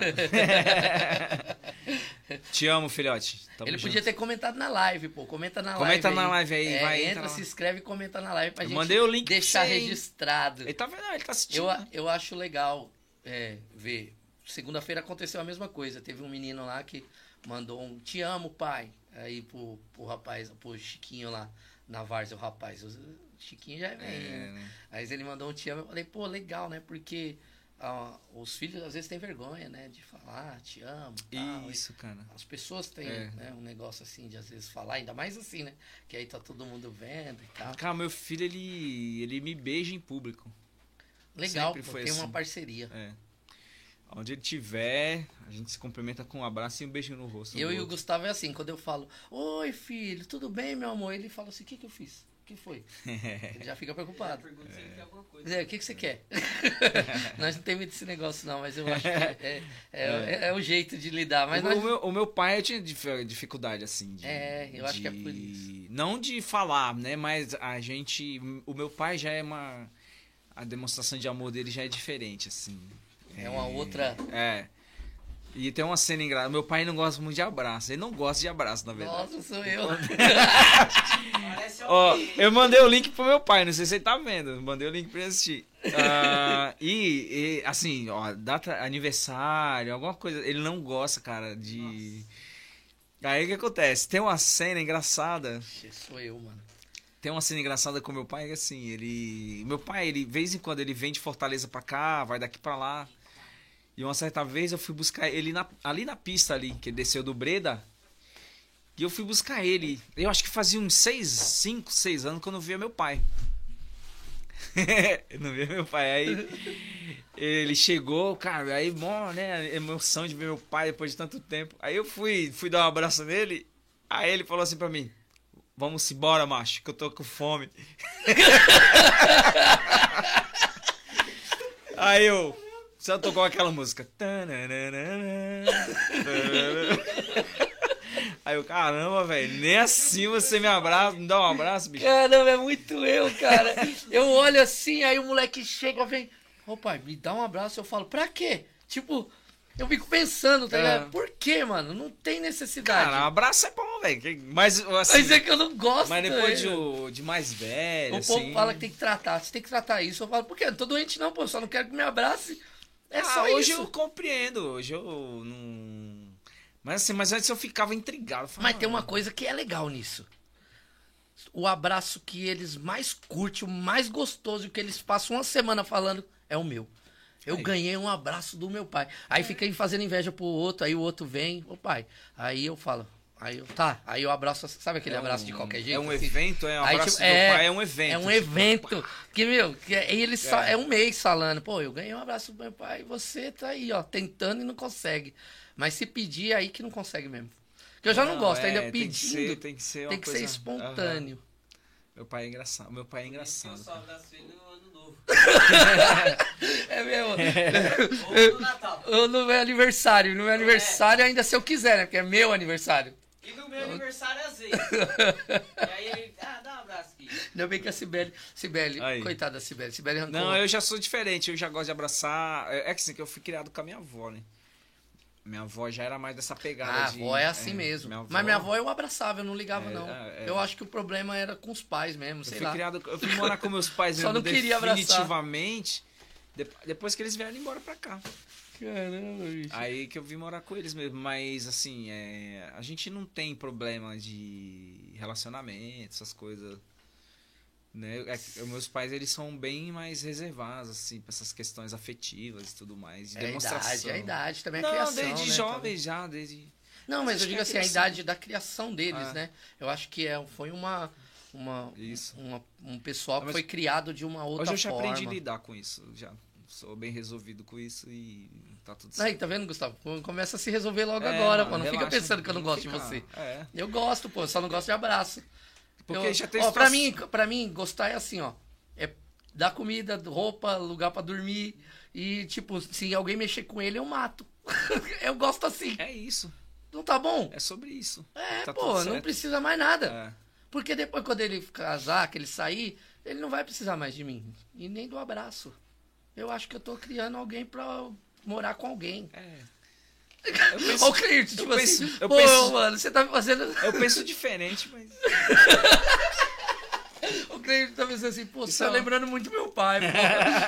B: Te amo, filhote.
A: Ele podia ter comentado na live, pô. Comenta na
B: live aí, vai.
A: Entra, se inscreve e comenta na live pra gente
B: mandei o link
A: deixar registrado.
B: Ele tá vendo, ele tá assistindo.
A: Eu acho legal ver. Segunda-feira aconteceu a mesma coisa. Teve um menino lá que mandou um te amo, pai. Aí pro rapaz, pro Chiquinho lá na Várzea, o rapaz. O Chiquinho já é velho, né? Aí ele mandou um te amo. Eu falei, pô, legal, né? Porque os filhos às vezes têm vergonha, né? De falar, te amo. Tal.
B: Isso, cara.
A: As pessoas têm né, um negócio assim de às vezes falar, ainda mais assim, né? Que aí tá todo mundo vendo e tal.
B: Cara, meu filho, ele me beija em público.
A: Legal, pô, tem assim. Uma parceria.
B: Onde ele tiver, a gente se cumprimenta com um abraço e um beijinho no rosto.
A: Eu e o Gustavo é assim, quando eu falo, oi filho, tudo bem, meu amor? Ele fala assim, o que eu fiz? O que foi? Ele já fica preocupado. O que você quer? Nós não temos esse negócio não, mas eu acho que é o jeito de lidar. Mas
B: o meu pai tinha dificuldade, assim.
A: Eu acho que é por isso.
B: Não de falar, né? Mas o meu pai já é a demonstração de amor dele já é diferente, assim.
A: É uma outra...
B: E tem uma cena engraçada. Meu pai não gosta muito de abraço. Ele não gosta de abraço, na verdade.
A: Nossa, sou eu.
B: Ó, eu mandei o link pro meu pai, não sei se ele tá vendo. Eu mandei o link pra ele assistir. Assim, ó, data, aniversário, alguma coisa. Ele não gosta, cara, de. Aí o que acontece? Tem uma cena engraçada.
A: Sou eu, mano.
B: Tem uma cena engraçada com meu pai, que assim, meu pai, de vez em quando, ele vem de Fortaleza pra cá, vai daqui pra lá. E uma certa vez eu fui buscar ele ali na pista ali, que ele desceu do Breda. E eu fui buscar ele. Eu acho que fazia uns 5, 6 anos que eu não via meu pai. Eu não via meu pai. Aí ele chegou, cara, aí mó, né, emoção de ver meu pai depois de tanto tempo. Aí eu fui dar um abraço nele. Aí ele falou assim pra mim: vamos embora, macho, que eu tô com fome. Aí eu só tocou aquela música. Aí eu, caramba, velho, nem assim você me abraça, me dá um abraço, bicho.
A: Caramba, é muito eu, cara. Eu olho assim, aí o moleque chega, vem, ô pai, me dá um abraço. Eu falo, pra quê? Tipo, eu fico pensando, tá ligado? Por quê, mano? Não tem necessidade.
B: Cara, um abraço é bom, velho. Mas, assim,
A: Mas é que eu não gosto.
B: mas depois de mais velho,
A: o
B: assim...
A: povo fala que tem que tratar, você tem que tratar isso. Eu falo, por quê? Eu não tô doente não, pô, eu só não quero que me abrace. É só
B: hoje
A: isso.
B: eu compreendo, hoje eu não... Mas assim, mas antes eu ficava intrigado. Falava,
A: Mas tem uma coisa que é legal nisso. O abraço que eles mais curtem, o mais gostoso, que eles passam uma semana falando, é o meu. Eu ganhei um abraço do meu pai. Aí fica aí fazendo inveja pro outro, aí o outro vem, ô pai. Aí eu falo, aí eu abraço, sabe aquele abraço de qualquer jeito?
B: É um
A: assim?
B: evento, é um
A: Aí,
B: abraço
A: tipo,
B: do pai, é um evento.
A: É um
B: tipo,
A: evento. Que, meu, é um mês falando, pô, eu ganhei um abraço do meu pai, você tá aí, ó, tentando e não consegue. Mas se pedir, é aí que não consegue mesmo. Porque eu já não gosto, ainda pedindo.
B: Tem que ser
A: tem que ser espontâneo.
B: Meu pai é engraçado. Meu pai é engraçado.
C: Eu só abraço ele no ano novo.
A: É mesmo.
C: Ou no Natal.
A: Ou no meu aniversário. No meu aniversário, ainda se eu quiser, né? Porque é meu aniversário.
C: E no meu aniversário às vezes. E aí ele, dá um abraço aqui.
A: Ainda bem que a Cibele,
B: Aí.
A: coitada da Cibele arrancou.
B: Não, eu já sou diferente. Eu já gosto de abraçar. É que assim, que eu fui criado com a minha avó, né? Minha avó já era mais dessa pegada
A: A
B: de...
A: avó é assim mesmo. Mas minha avó eu abraçava, eu não ligava, não. Eu acho que o problema era com os pais mesmo, sei lá.
B: Eu fui morar com meus pais
A: Só
B: mesmo,
A: não queria abraçar.
B: definitivamente, depois que eles vieram embora pra cá.
A: Caramba, bicho.
B: Aí que eu vim morar com eles mesmo. Mas, assim, a gente não tem problema de relacionamento, essas coisas... Né? Meus pais, eles são bem mais reservados, assim, pra essas questões afetivas e tudo mais, de demonstração.
A: A idade também, a
B: Não,
A: criação,
B: desde
A: né,
B: jovem
A: também.
B: já, desde...
A: Não, mas eu
B: acho
A: digo
B: que
A: assim,
B: é
A: a
B: criação.
A: idade da criação deles, né? Eu acho que foi
B: Isso.
A: um pessoal que
B: Mas
A: foi criado de uma outra
B: hoje eu já
A: forma.
B: aprendi a lidar com isso, já sou bem resolvido com isso e tá tudo certo.
A: Aí, tá vendo, Gustavo? Começa a se resolver logo agora,
B: mano,
A: pô. Não fica
B: relaxa,
A: pensando que eu não gosto de
B: fica-
A: você.
B: É,
A: Eu gosto, pô, só não gosto de abraço.
B: porque já tem
A: ó, pra
B: situação-
A: mim, gostar é assim, ó. É dar comida, roupa, lugar pra dormir. E, tipo, se alguém mexer com ele, eu mato. Eu gosto assim.
B: É isso,
A: Não tá bom?
B: é sobre isso.
A: É,
B: Tá
A: pô,
B: tudo
A: não
B: certo.
A: precisa mais nada.
B: É.
A: Porque depois, quando ele casar, que ele sair, ele não vai precisar mais de mim. E nem do abraço. Eu acho que eu tô criando alguém pra morar com alguém.
B: Eu penso,
A: Ó o cliente, tipo
B: penso-
A: assim,
B: eu
A: pô,
B: penso-
A: mano, você tá me fazendo...
B: eu penso diferente, mas...
A: O cliente tá pensando assim, pô, você
B: Isso
A: tá
B: é-
A: lembrando muito meu pai, pô.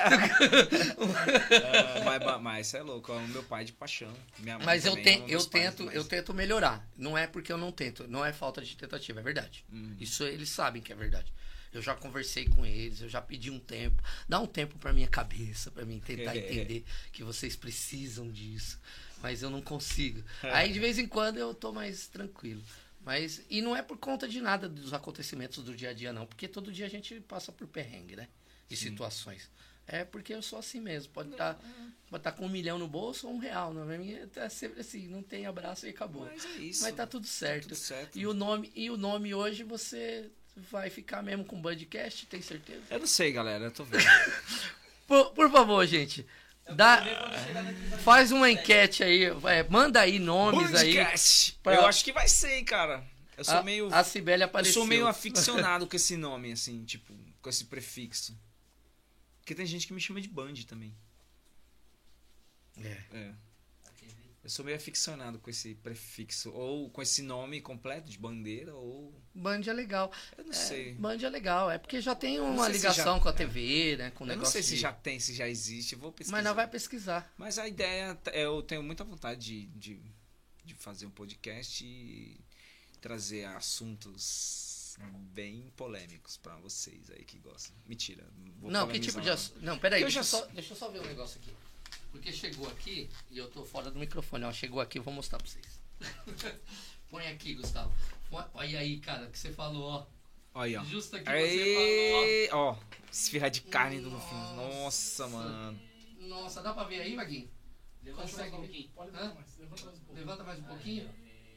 B: mas isso é louco, é o meu pai de paixão. Minha mãe
A: Mas
B: também ama meus pais
A: eu
B: demais.
A: tento melhorar. Não é porque eu não tento, não é falta de tentativa, é verdade. Isso eles sabem que é verdade. Eu já conversei com eles, eu já pedi um tempo. Dá um tempo pra minha cabeça, pra mim tentar entender que vocês precisam disso. Mas eu não consigo. Aí de vez em quando eu tô mais tranquilo. E não é por conta de nada dos acontecimentos do dia a dia, não. Porque todo dia a gente passa por perrengue, né? E situações. É porque eu sou assim mesmo. Pode estar com 1 milhão no bolso ou R$1. Na minha é sempre assim, não tem abraço e acabou.
B: Mas é isso.
A: Mas tá tudo certo.
B: tudo certo.
A: E o nome hoje você vai ficar mesmo com o Budcast, tem certeza?
B: Eu não sei, galera, eu tô vendo.
A: Por favor, gente. Faz uma enquete aí. Manda aí nomes aí.
B: Podcast.
A: pra-
B: Eu acho que vai ser, hein, cara. Eu sou meio...
A: A Cibele
B: Eu
A: apareceu.
B: sou meio aficionado com esse nome, assim, tipo, com esse prefixo. Porque tem gente que me chama de Band também.
A: É.
B: É. Eu sou meio aficionado com esse prefixo, ou com esse nome completo de bandeira, ou...
A: Band é legal.
B: Eu não sei.
A: Band é legal, é porque já tem
B: não
A: uma
B: sei se
A: ligação
B: já-
A: com a TV, né? Com o
B: Eu não
A: negócio
B: sei se
A: de-
B: já tem, se já existe, eu vou pesquisar.
A: Mas não vai pesquisar.
B: Mas a ideia, eu tenho muita vontade de fazer um podcast e trazer assuntos bem polêmicos pra vocês aí que gostam. Mentira, vou
A: Não, que
B: polemizar,
A: tipo de
B: não.
A: assunto? Não, peraí,
B: Eu
A: deixa,
B: já-
A: deixa eu só ver um negócio aqui. Porque chegou aqui, e eu tô fora do microfone, ó. Chegou aqui, eu vou mostrar pra vocês. Põe aqui, Gustavo. Olha aí, cara, o que você falou, ó.
B: Olha, ó.
A: Justo aqui
B: Aí, ó, esfirra de carne do
A: Nossa.
B: fim. Nossa, mano.
A: Nossa, dá pra ver aí, Vaguinho?
C: Levanta mais
A: Consegue
C: um
A: ver?
C: pouquinho.
D: Pode
A: Hã?
D: levantar mais. Levanta mais um pouco.
A: Levanta mais um pouquinho.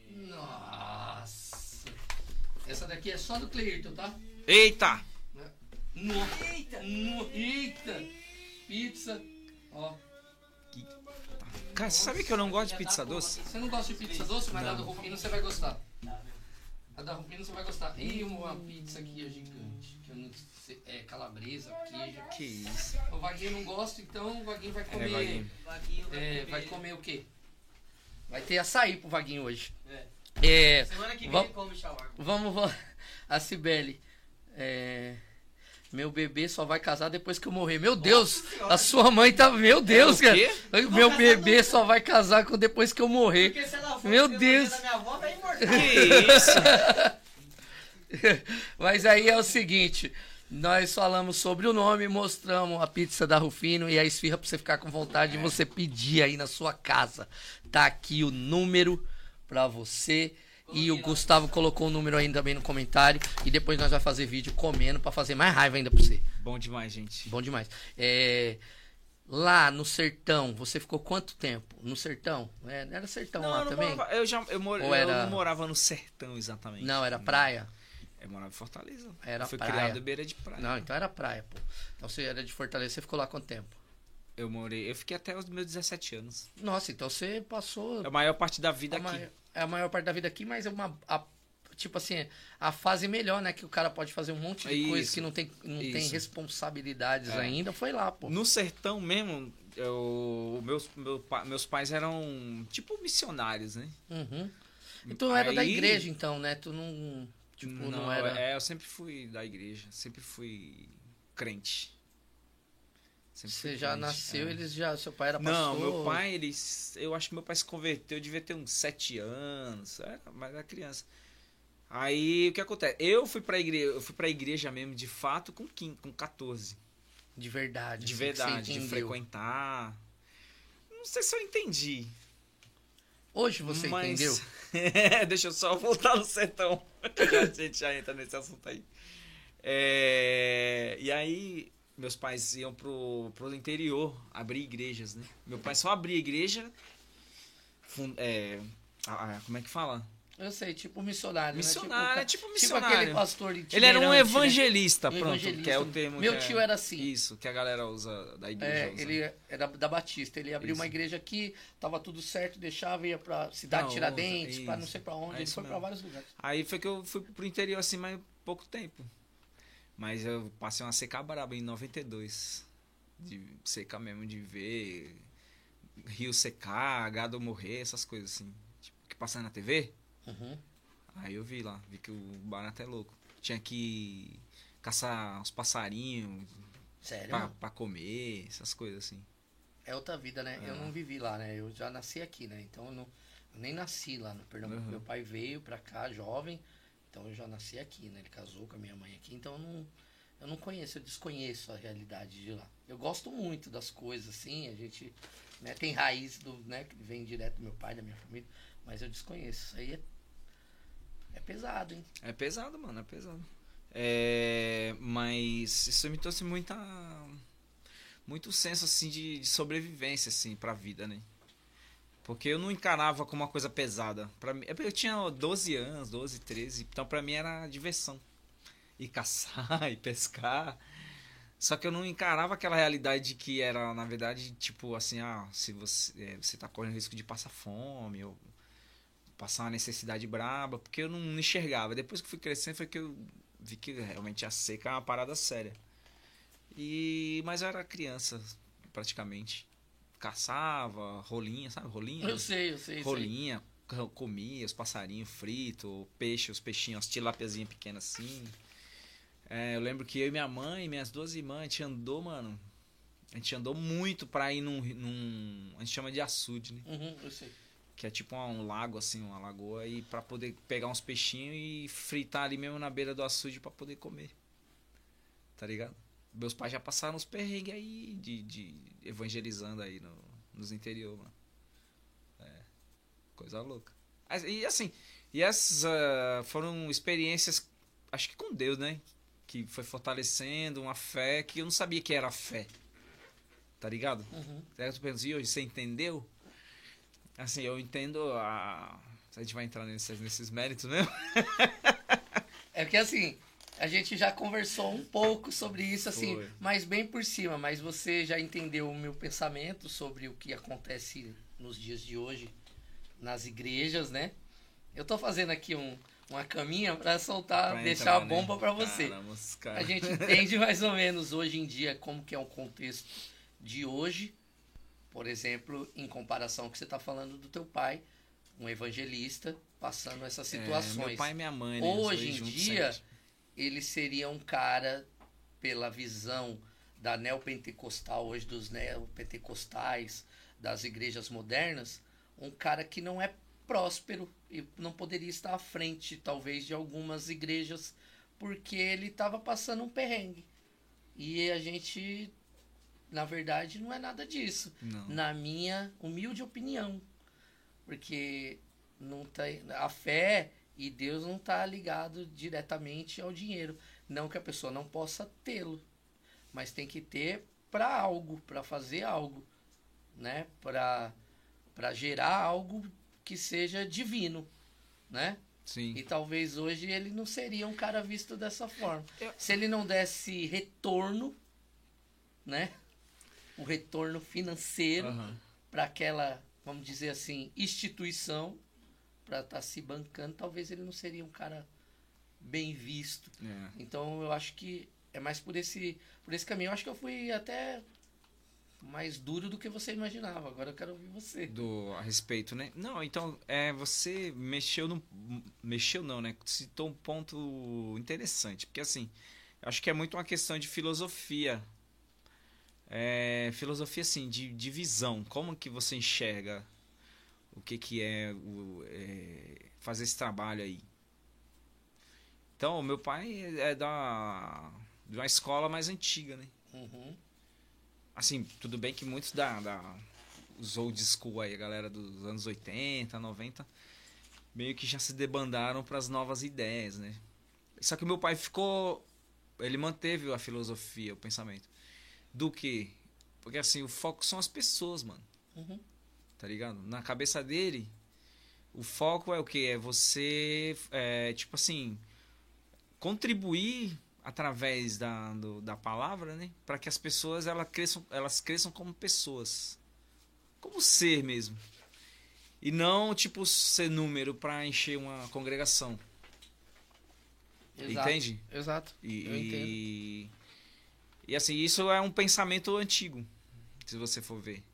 A: Nossa. Essa daqui é só do Cleirton, tá?
B: Eita!
A: Eita! Eita! Pizza. Ó.
B: Cara, você sabe que eu não gosto de pizza doce?
A: Você não gosta de pizza doce, mas a
B: Não.
A: do Rufino você vai gostar.
C: Tá, né?
A: A da Rufino você vai gostar. E uma pizza aqui é gigante. Que eu não sei, é calabresa, queijo.
B: Que isso?
A: O Vaguinho não gosta, então o Vaguinho vai comer.
B: Vaguinho.
C: Vaguinho
A: Vai comer o quê? Vai ter açaí pro Vaguinho hoje.
C: É.
A: É,
C: Semana que vem
A: Vamos-
C: ele come shawarma.
A: vamos. A Cibele. Meu bebê só vai casar depois que eu morrer. Meu Deus! A sua mãe tá. Meu Deus,
B: É o quê?
A: cara! Meu bebê só vai casar depois que eu morrer.
C: Porque se ela for
A: Meu
C: ter o
A: Deus.
C: da minha avó, tá imortal.
B: Que isso?
A: Mas aí é o seguinte, nós falamos sobre o nome, mostramos a pizza da Rufino e a esfirra pra você ficar com vontade de você pedir aí na sua casa. Tá aqui o número pra você. E o Gustavo colocou o número aí também no comentário. E depois nós vamos fazer vídeo comendo pra fazer mais raiva ainda pra você.
B: Bom demais, gente.
A: Bom demais. Lá no sertão, você ficou quanto tempo? No sertão? Era sertão
B: Não,
A: lá
B: eu não
A: também?
B: morava, eu
A: Ou era-
B: não morava no sertão exatamente.
A: Não, era praia?
B: Eu morava em Fortaleza.
A: Era
B: Eu fui
A: praia.
B: criado em beira de praia.
A: Não, então era praia, pô. Então você era de Fortaleza, você ficou lá quanto tempo?
B: Eu fiquei até os meus 17 anos.
A: Nossa, então você passou
B: A maior parte da vida
A: a
B: aqui.
A: a maior parte da vida aqui, mas é tipo assim, a fase melhor, né? Que o cara pode fazer um monte de coisa
B: Isso.
A: que não tem
B: Isso.
A: responsabilidades
B: É.
A: ainda, foi lá, pô.
B: No sertão mesmo, meus pais eram tipo missionários, né?
A: Uhum. E tu não era da
B: Aí-
A: igreja, então, né? Tu não. Tipo, não era.
B: eu sempre fui da igreja, sempre fui crente. Sempre fui
A: Você já
B: crente,
A: nasceu,
B: é.
A: seu pai era pastor.
B: Não, meu pai, eu acho que meu pai se converteu, eu devia ter uns 7 anos, mas era criança. Aí, o que acontece? Eu fui pra igreja mesmo, de fato, com 14.
A: De verdade.
B: De
A: assim, que você
B: verdade, de
A: entendeu.
B: frequentar. Não sei se eu entendi.
A: Hoje você
B: mas...
A: entendeu?
B: Deixa eu só voltar no sertão. A gente já entra nesse assunto aí. E aí, meus pais iam pro interior abrir igrejas, né? Meu pai só abria igreja. Como é que fala?
A: Eu sei, tipo missionário.
B: Missionário,
A: né?
B: é tipo
A: Tipo
B: missionário.
A: aquele pastor
B: Ele era um
A: itinerante, né?
B: evangelista,
A: Um
B: pronto,
A: evangelista.
B: que é o termo.
A: Meu
B: que
A: tio era assim.
B: Isso, que a galera usa da igreja. usa.
A: Ele era da Batista, ele abriu
B: Isso.
A: uma igreja aqui, tava tudo certo, deixava, ia pra cidade
B: Não,
A: Tiradentes,
B: isso.
A: pra não sei pra onde,
B: É
A: ele
B: isso
A: foi pra
B: mesmo.
A: vários lugares.
B: Aí foi que eu fui pro interior assim, mas pouco tempo. Mas eu passei uma seca braba em 92. De secar mesmo, de ver rio secar, gado morrer, essas coisas assim. Tipo, que passando na TV.
A: Uhum.
B: Aí eu vi lá, vi que o barato é louco. Tinha que caçar uns passarinhos
A: Sério?
B: pra comer, essas coisas assim.
A: É outra vida, né? Eu
B: É.
A: não vivi lá, né? Eu já nasci aqui, né? Então eu nem nasci lá no Pernambuco.
B: Uhum.
A: Meu pai veio pra cá jovem, então eu já nasci aqui, né? Ele casou com a minha mãe aqui, então eu não conheço, eu desconheço a realidade de lá. Eu gosto muito das coisas, assim, a gente né, tem raiz né, que vem direto do meu pai, da minha família, mas eu desconheço. Isso aí é pesado, hein?
B: É pesado, mano, é pesado. Mas isso me trouxe muito senso, assim, de sobrevivência, assim, pra vida, né? Porque eu não encarava como uma coisa pesada. Pra mim, eu tinha 12 anos, 12, 13, então pra mim era diversão. Ir caçar, ir pescar. Só que eu não encarava aquela realidade que era, na verdade, tipo assim, se você tá correndo risco de passar fome, ou passar uma necessidade braba, porque eu não enxergava. Depois que fui crescendo foi que eu vi que realmente a seca é uma parada séria. Mas eu era criança, praticamente. caçava rolinha, sabe? Rolinha?
A: Eu sei.
B: Rolinha, comia os passarinhos fritos, peixe, os peixinhos, as tilápiazinhas pequenas assim. Eu lembro que eu e minha mãe, minhas 2 irmãs, a gente andou, mano. A gente andou muito pra ir num. A gente chama de açude, né?
A: Eu sei.
B: Que é tipo um lago, assim, uma lagoa. E pra poder pegar uns peixinhos e fritar ali mesmo na beira do açude pra poder comer. Tá ligado? Meus pais já passaram uns perrengues aí de evangelizando aí nos interior, mano. Coisa louca. E assim, essas foram experiências, acho que com Deus, né? Que foi fortalecendo uma fé que eu não sabia que era fé. Tá ligado? Aí tu pensa, e hoje você entendeu? Assim, eu entendo a gente vai entrar nesses méritos mesmo?
A: É porque assim, a gente já conversou um pouco sobre isso, assim,
B: Foi.
A: mas bem por cima. Mas você já entendeu o meu pensamento sobre o que acontece nos dias de hoje nas igrejas, né? Eu tô fazendo aqui uma caminha pra soltar,
B: Pra
A: deixar
B: entrar,
A: a bomba
B: né?
A: pra você.
B: Caramba, esses caras.
A: A gente entende mais ou menos hoje em dia como que é o contexto de hoje, por exemplo, em comparação ao que você está falando do teu pai, um evangelista, passando essas situações.
B: Meu pai e minha mãe, né?
A: Hoje em
B: Juntos
A: dia,
B: sempre.
A: ele seria um cara, pela visão da neopentecostal, hoje dos neopentecostais, das igrejas modernas, um cara que não é próspero e não poderia estar à frente, talvez, de algumas igrejas, porque ele estava passando um perrengue. E a gente, na verdade, não é nada disso.
B: Não.
A: Na minha humilde opinião. Porque não tá, a fé e Deus não está ligado diretamente ao dinheiro. Não que a pessoa não possa tê-lo, mas tem que ter para algo, para fazer algo, né? Para gerar algo que seja divino, né?
B: Sim.
A: E talvez hoje ele não seria um cara visto dessa forma. Se ele não desse retorno, né? O retorno financeiro
B: Aham.
A: para aquela, vamos dizer assim, instituição, para estar se bancando, talvez ele não seria um cara bem visto.
B: É.
A: Então eu acho que é mais por esse caminho. Eu acho que eu fui até mais duro do que você imaginava. Agora eu quero ouvir você.
B: A respeito, né? Não, então, você mexeu não, né? Citou um ponto interessante, porque assim, eu acho que é muito uma questão de filosofia. Filosofia, assim, de visão. Como que você enxerga o que é fazer esse trabalho aí? Então, o meu pai é de uma escola mais antiga, né?
A: Uhum.
B: Assim, tudo bem que muitos os old school aí, a galera dos anos 80, 90, meio que já se debandaram para as novas ideias, né? Só que o meu pai ele manteve a filosofia, o pensamento. Do quê? Porque assim, o foco são as pessoas, mano.
A: Uhum.
B: Tá ligado? Na cabeça dele, o foco é o quê? É você, tipo assim, contribuir através da palavra, né? Para que as pessoas elas cresçam como pessoas. Como ser mesmo. E não, tipo, ser número para encher uma congregação.
A: Exato.
B: Entende?
A: Exato. Eu entendo.
B: E assim, isso é um pensamento antigo, se você for ver.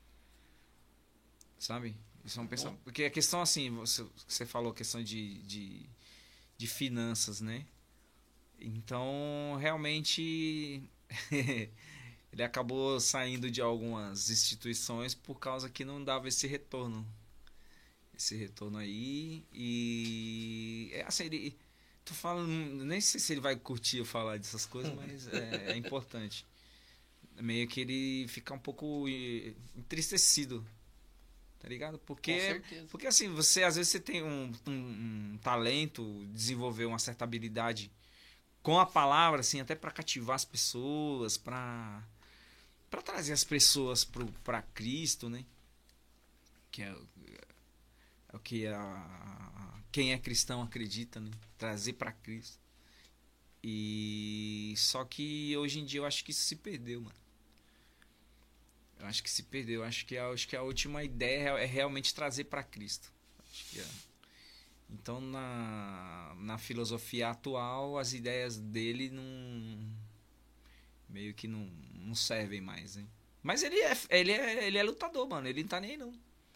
B: Sabe? Isso é um pensamento. Porque a questão, assim, você falou a questão de finanças, né? Então, realmente, ele acabou saindo de algumas instituições por causa que não dava esse retorno. Esse retorno aí. E assim, tô falando, nem sei se ele vai curtir eu falar dessas coisas, mas é importante. Meio que ele fica um pouco entristecido, tá ligado?
A: Com certeza.
B: Porque assim, às vezes você tem um talento, desenvolver uma certa habilidade com a palavra, assim, até para cativar as pessoas, para trazer as pessoas para Cristo, né? Que é o que quem é cristão acredita, né? Trazer para Cristo. E só que hoje em dia eu acho que isso se perdeu, mano. Eu acho que se perdeu. Eu acho que a última ideia é realmente trazer para Cristo. Acho que Então, na filosofia atual, as ideias dele meio que não servem mais, hein? Mas ele é lutador, mano. Ele não tá nem aí, não.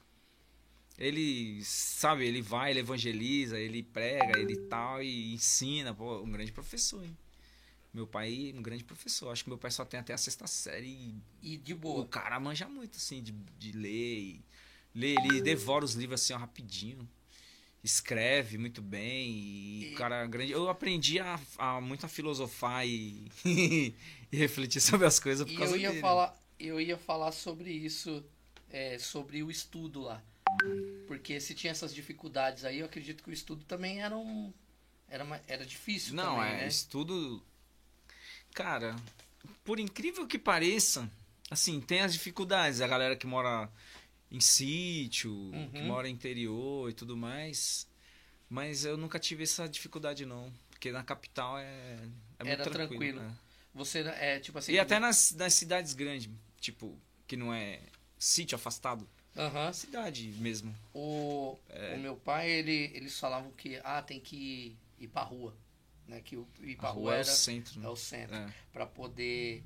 B: Ele, sabe, ele vai, ele evangeliza, ele prega, ele tal, e ensina. Pô, um grande professor, hein? Meu pai, um grande professor. Acho que meu pai só tem até a 6ª série.
A: E de boa.
B: O cara manja muito, assim, de ler. Ele devora os livros, assim, ó, rapidinho. Escreve muito bem. E o cara é grande. Eu aprendi a muito a filosofar e, e refletir sobre as coisas por causa dele.
A: Eu ia falar sobre isso, sobre o estudo lá. Porque se tinha essas dificuldades aí, eu acredito que o estudo também era difícil.
B: Não,
A: também, né?
B: estudo... Cara, por incrível que pareça, assim, tem as dificuldades. A galera que mora em sítio, que mora em interior e tudo mais. Mas eu nunca tive essa dificuldade, não. Porque na capital é muito tranquilo. Né?
A: Você tipo assim...
B: E até nas cidades grandes, tipo, que não é sítio afastado. Cidade mesmo.
A: O meu pai, eles falavam que tem que ir pra rua. Né? Que ir pra rua
B: é o centro.
A: É o centro. Pra poder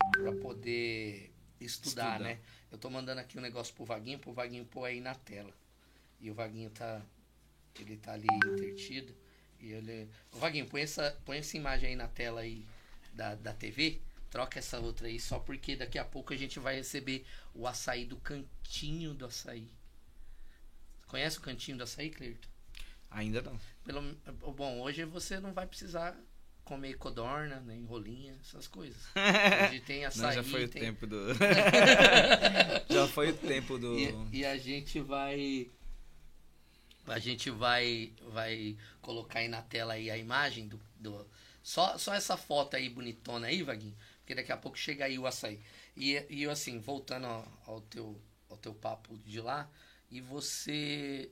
A: estudar, né? Eu tô mandando aqui um negócio pro Vaguinho pôr aí na tela. E o Vaguinho ele tá ali intertido. E ele... Ô, Vaguinho, põe essa imagem aí na tela aí da TV. Troca essa outra aí, só porque daqui a pouco a gente vai receber o açaí do Cantinho do Açaí. Conhece o Cantinho do Açaí, Cleirton?
B: Ainda não.
A: Bom, hoje você não vai precisar comer codorna, nem rolinha, essas coisas. Hoje tem açaí.
B: Não, já foi o tempo do... já foi o tempo do...
A: E a gente vai... A gente vai colocar aí na tela aí a imagem do só essa foto aí bonitona aí, Vaguinho. Porque daqui a pouco chega aí o açaí. E assim, voltando ao teu papo de lá, e você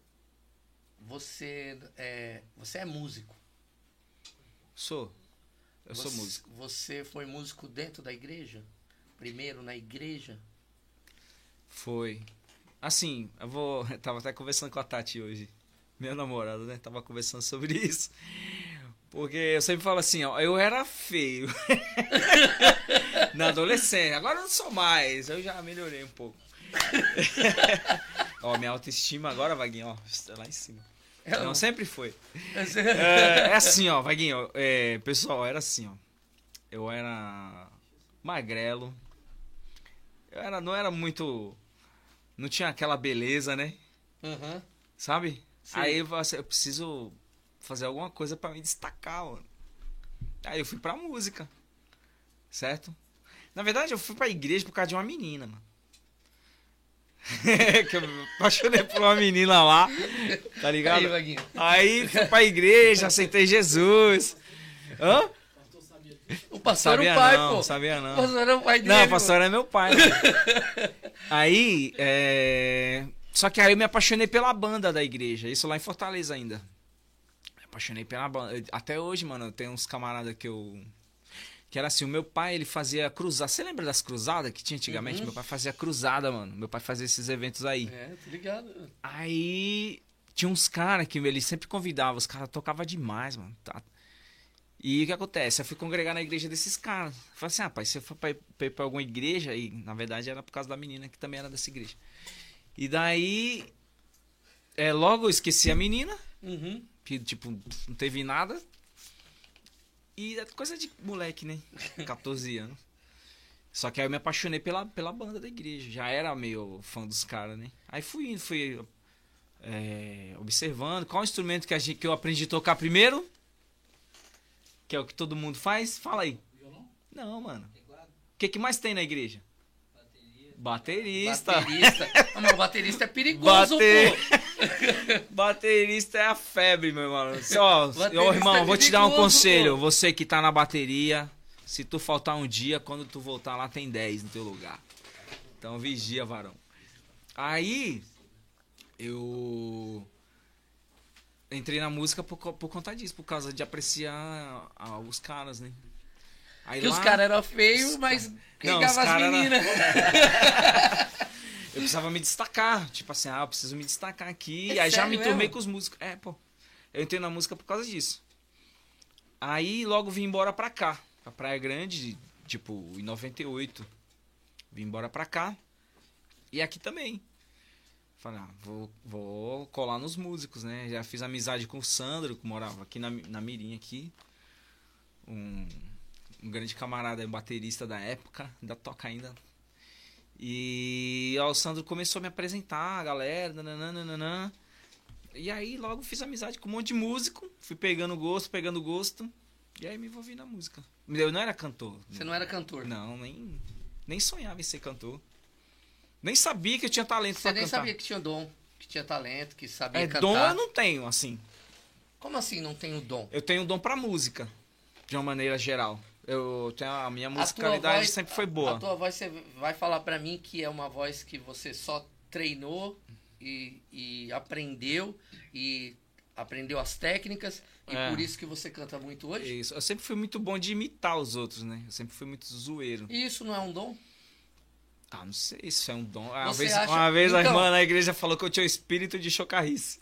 A: é músico.
B: Sou. Eu sou músico.
A: Você foi músico dentro da igreja? Primeiro na igreja?
B: Foi. Assim, tava até conversando com a Tati hoje. Minha namorada, né? Tava conversando sobre isso. Porque eu sempre falo assim, ó, eu era feio na adolescência, agora eu não sou mais, eu já melhorei um pouco. Ó, minha autoestima agora, Vaguinho, ó, lá em cima. Não, sempre foi. É assim, ó, Vaguinho, pessoal, era assim, ó. Eu era magrelo, não era muito, não tinha aquela beleza, né? Sabe? Sim. Aí eu preciso fazer alguma coisa pra me destacar, mano. Aí eu fui pra música, certo? Na verdade, eu fui pra igreja por causa de uma menina, mano. Que eu me apaixonei por uma menina lá, tá ligado? Aí fui pra igreja, aceitei Jesus. Hã?
A: O pastor era o pai, pô.
B: Sabia não.
A: O pastor era o pai dele.
B: Não, o pastor era meu pai. Aí, só que aí eu me apaixonei pela banda da igreja, isso lá em Fortaleza ainda. Apaixonei pela banda. Até hoje, mano, eu tenho uns camaradas que era assim, o meu pai, ele fazia cruzada. Você lembra das cruzadas que tinha antigamente? Meu pai fazia cruzada, mano. Meu pai fazia esses eventos aí.
A: Tô ligado.
B: Aí tinha uns caras que ele sempre convidava, os caras tocavam demais, mano. Tá. E o que acontece? Eu fui congregar na igreja desses caras. Falei assim, pai, se eu for pra ir pra alguma igreja, e na verdade era por causa da menina que também era dessa igreja. E daí, logo eu esqueci a menina. Que, tipo, não teve nada. E é coisa de moleque, né? 14 anos. Só que aí eu me apaixonei pela banda da igreja. Já era meio fã dos caras, né? Aí fui observando. Qual instrumento que eu aprendi a tocar primeiro? Que é o que todo mundo faz? Fala aí. Violão? Não, mano. O que mais tem na igreja? Baterista.
A: Mas o baterista é perigoso, pô.
B: Baterista é a febre, meu irmão. Irmão, vou te dar um conselho. Pô. Você que tá na bateria, se tu faltar um dia, quando tu voltar lá tem 10 no teu lugar. Então vigia, varão. Aí, eu entrei na música por conta disso, por causa de apreciar os caras, né? Aí
A: que lá, os caras eram feios, mas pegava as meninas.
B: Eu precisava me destacar. Tipo assim, eu preciso me destacar aqui. Aí
A: sério,
B: já me turmei
A: mesmo?
B: com os músicos. Eu entrei na música por causa disso. Aí logo vim embora pra cá, pra Praia Grande, tipo, em 98. Vim embora pra cá. E aqui também. Falei, vou colar nos músicos, né? Já fiz amizade com o Sandro, que morava aqui na Mirim, aqui. Um grande camarada, baterista da época, ainda toca ainda. E ó, o Sandro começou a me apresentar, a galera, nananana. E aí logo fiz amizade com um monte de músico, fui pegando gosto, e aí me envolvi na música. Eu não era cantor.
A: Você não era cantor?
B: Não, nem sonhava em ser cantor. Nem sabia que eu tinha talento pra cantar.
A: Você nem sabia que tinha dom, que tinha talento, que sabia cantar.
B: Dom eu não tenho, assim.
A: Como assim não tem o dom?
B: Eu tenho dom pra música, de uma maneira geral. A minha musicalidade sempre foi boa.
A: A tua voz, você vai falar pra mim que é uma voz que você só treinou e aprendeu as técnicas e por isso que você canta muito hoje?
B: Isso. Eu sempre fui muito bom de imitar os outros, né? Eu sempre fui muito zoeiro.
A: E isso não é um dom?
B: Ah, não sei, isso é um dom.
A: Uma
B: vez a irmã na igreja falou que eu tinha o espírito de chocarrice.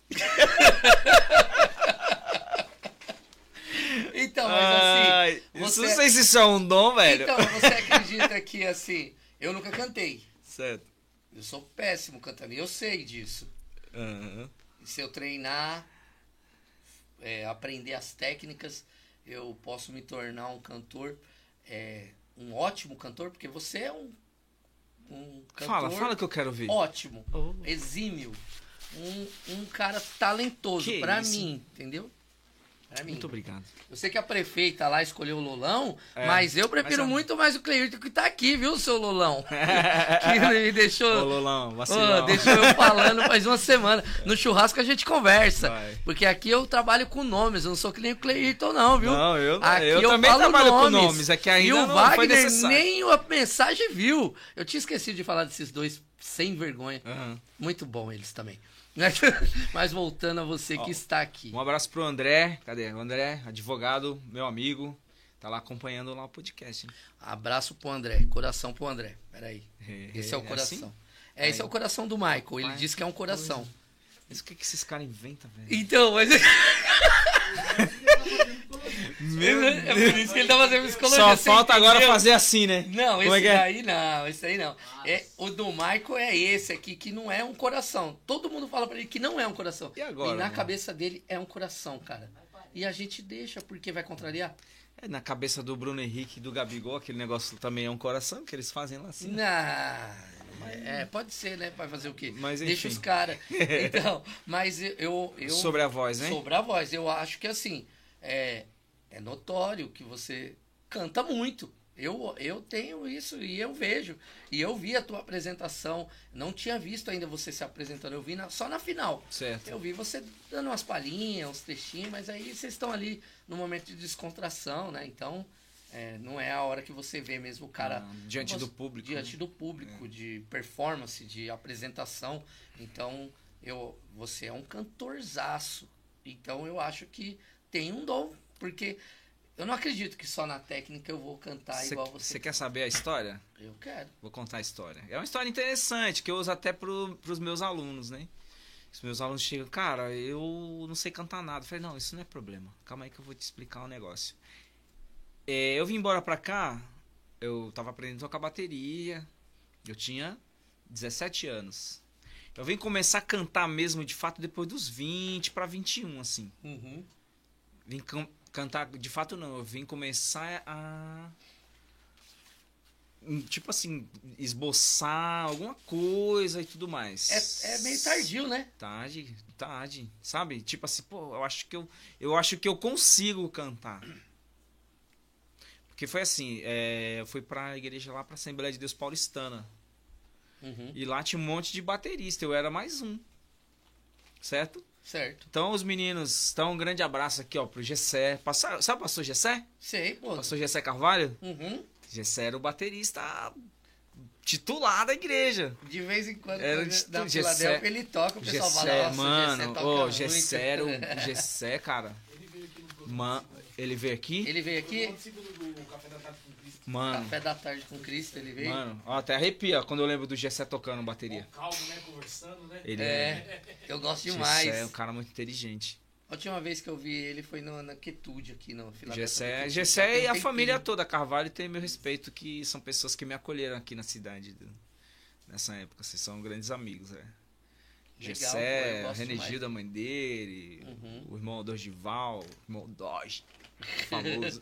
A: Então, mas assim...
B: Não sei se isso é um dom, velho.
A: Então, você acredita que assim... Eu nunca cantei.
B: Certo.
A: Eu sou péssimo cantando e eu sei disso.
B: Uhum.
A: E se eu treinar, aprender as técnicas, eu posso me tornar um cantor, um ótimo cantor, porque você é um cantor...
B: Fala que eu quero ver.
A: Ótimo, exímio, um cara talentoso
B: Que
A: pra
B: isso?
A: mim, entendeu? Pra mim.
B: Muito obrigado.
A: Eu sei que a prefeita lá escolheu o Lolão, mas eu prefiro muito mais o Cleirton que tá aqui, viu, seu Lolão? Que me deixou...
B: Ô, Lolão, vacilão.
A: Deixou eu falando faz uma semana. No churrasco a gente conversa.
B: Vai.
A: Porque aqui eu trabalho com nomes, eu não sou que nem o Cleirton não, viu?
B: Não, eu
A: Aqui
B: também
A: falo
B: trabalho com nomes, é que ainda
A: e o
B: não foi
A: Wagner
B: necessário.
A: nem a mensagem viu. Eu tinha esquecido de falar desses dois sem vergonha.
B: Uhum.
A: Muito bom eles também. Mas voltando a você que está aqui.
B: Um abraço pro André. Cadê? O André, advogado, meu amigo. Tá lá acompanhando lá o podcast. Hein?
A: Abraço pro André, coração pro André. Peraí. Esse é o coração.
B: Assim?
A: Esse é o coração do Michael. Ele disse que é um coração.
B: Mas o que esses caras inventam, velho?
A: Então, mas... É por isso que ele tá fazendo psicologia.
B: Só falta agora fazer assim, né?
A: Não,
B: Como
A: esse
B: é?
A: daí não, esse aí não. O do Michael é esse aqui, que não é um coração. Todo mundo fala pra ele que não é um coração.
B: E agora,
A: na
B: mano?
A: cabeça dele é um coração, cara. E a gente deixa, porque vai contrariar.
B: Na cabeça do Bruno Henrique e do Gabigol, aquele negócio também é um coração que eles fazem lá assim.
A: Pode ser, né? Vai fazer o quê?
B: Mas,
A: deixa
B: enfim.
A: os caras. Então, mas eu...
B: Sobre a voz, né?
A: Sobre a voz. Eu acho que assim, é notório que você canta muito. Eu tenho isso e eu vejo. E eu vi a tua apresentação. Não tinha visto ainda você se apresentando. Eu vi só na final.
B: Certo.
A: Eu vi você dando umas palhinhas, uns trechinhos, mas aí vocês estão ali no momento de descontração, né? Então, não é a hora que você vê mesmo o cara...
B: diante do público.
A: Diante do público, de performance, de apresentação. Então, você é um cantorzaço. Então, eu acho que tem um dom, porque... Eu não acredito que só na técnica eu vou cantar igual você.
B: Você quer saber a história?
A: Eu quero.
B: Vou contar a história. É uma história interessante, que eu uso até pros meus alunos, né? Os meus alunos chegam, cara, eu não sei cantar nada. Eu falei, não, isso não é problema. Calma aí que eu vou te explicar um negócio. Eu vim embora pra cá, eu tava aprendendo a tocar bateria, eu tinha 17 anos. Eu vim começar a cantar mesmo, de fato, depois dos 20 pra 21, assim.
A: Uhum.
B: Vim cantar, de fato não, eu vim começar a, tipo assim, esboçar alguma coisa e tudo mais.
A: É meio tardio, né?
B: Tarde, sabe? Tipo assim, pô, eu acho que eu consigo cantar. Porque foi assim, eu fui pra igreja lá, pra Assembleia de Deus Paulistana.
A: Uhum.
B: E lá tinha um monte de baterista, eu era mais um. Certo?
A: Certo.
B: Então, os meninos, um grande abraço aqui, ó, pro Gessé. Sabe o pastor Gessé?
A: Sei, pô.
B: Pastor Gessé Carvalho?
A: Uhum.
B: Gessé era o baterista titular da igreja.
A: De vez em quando,
B: Era
A: na Filadélfia, ele toca, o pessoal fala, nossa,
B: Gessé, o Gessé, cara. Ele veio aqui?
A: Ele veio aqui?
B: Mano.
A: Café da tarde com Cristo, ele veio?
B: Mano, ó, até arrepia quando eu lembro do Gessé tocando bateria.
D: Calmo, né? Conversando, né?
B: Ele
A: eu gosto demais.
B: Gessé é um cara muito inteligente.
A: A última vez que eu vi ele foi na Quietude aqui no
B: Gessé e a família toda, Carvalho, tem meu respeito, que são pessoas que me acolheram aqui na cidade nessa época. Vocês são grandes amigos, Gessé, Renegildo, a mãe dele, o irmão Dorival, o irmão Doge, famoso.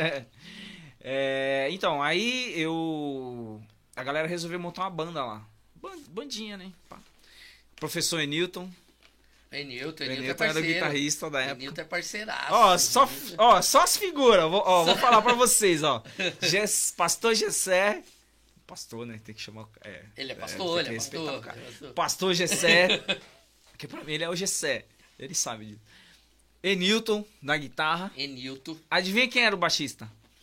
B: Então, aí a galera resolveu montar uma banda lá. Bandinha, né? Professor Enilton.
A: Enilton
B: é parceiro. Era o guitarrista da época.
A: Enilton é parceiraço.
B: Só as figuras. Vou falar pra vocês, Pastor Gessé. Pastor, né? Tem que chamar...
A: ele é pastor,
B: Pastor Gessé. Que pra mim ele é o Gessé. Ele sabe disso. Enilton, na guitarra.
A: Enilton.
B: Adivinha quem era o baixista?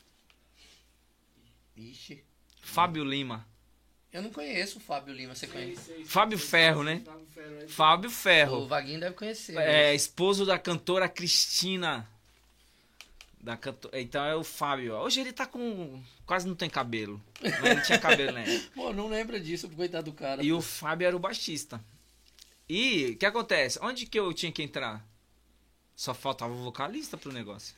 A: Ixi.
B: Fábio Lima.
A: Eu não conheço o Fábio Lima, você conhece?
B: Fábio Ferro, né? Fábio Ferro.
A: O Vaguinho deve conhecer.
B: Esposo da cantora Cristina. Então é o Fábio. Hoje ele tá com... Quase não tem cabelo. Mas ele tinha cabelo, né?
A: Pô, não lembra disso, coitado do cara.
B: E o Fábio era o baixista. E o que acontece? Onde que eu tinha que entrar? Só faltava o vocalista pro negócio.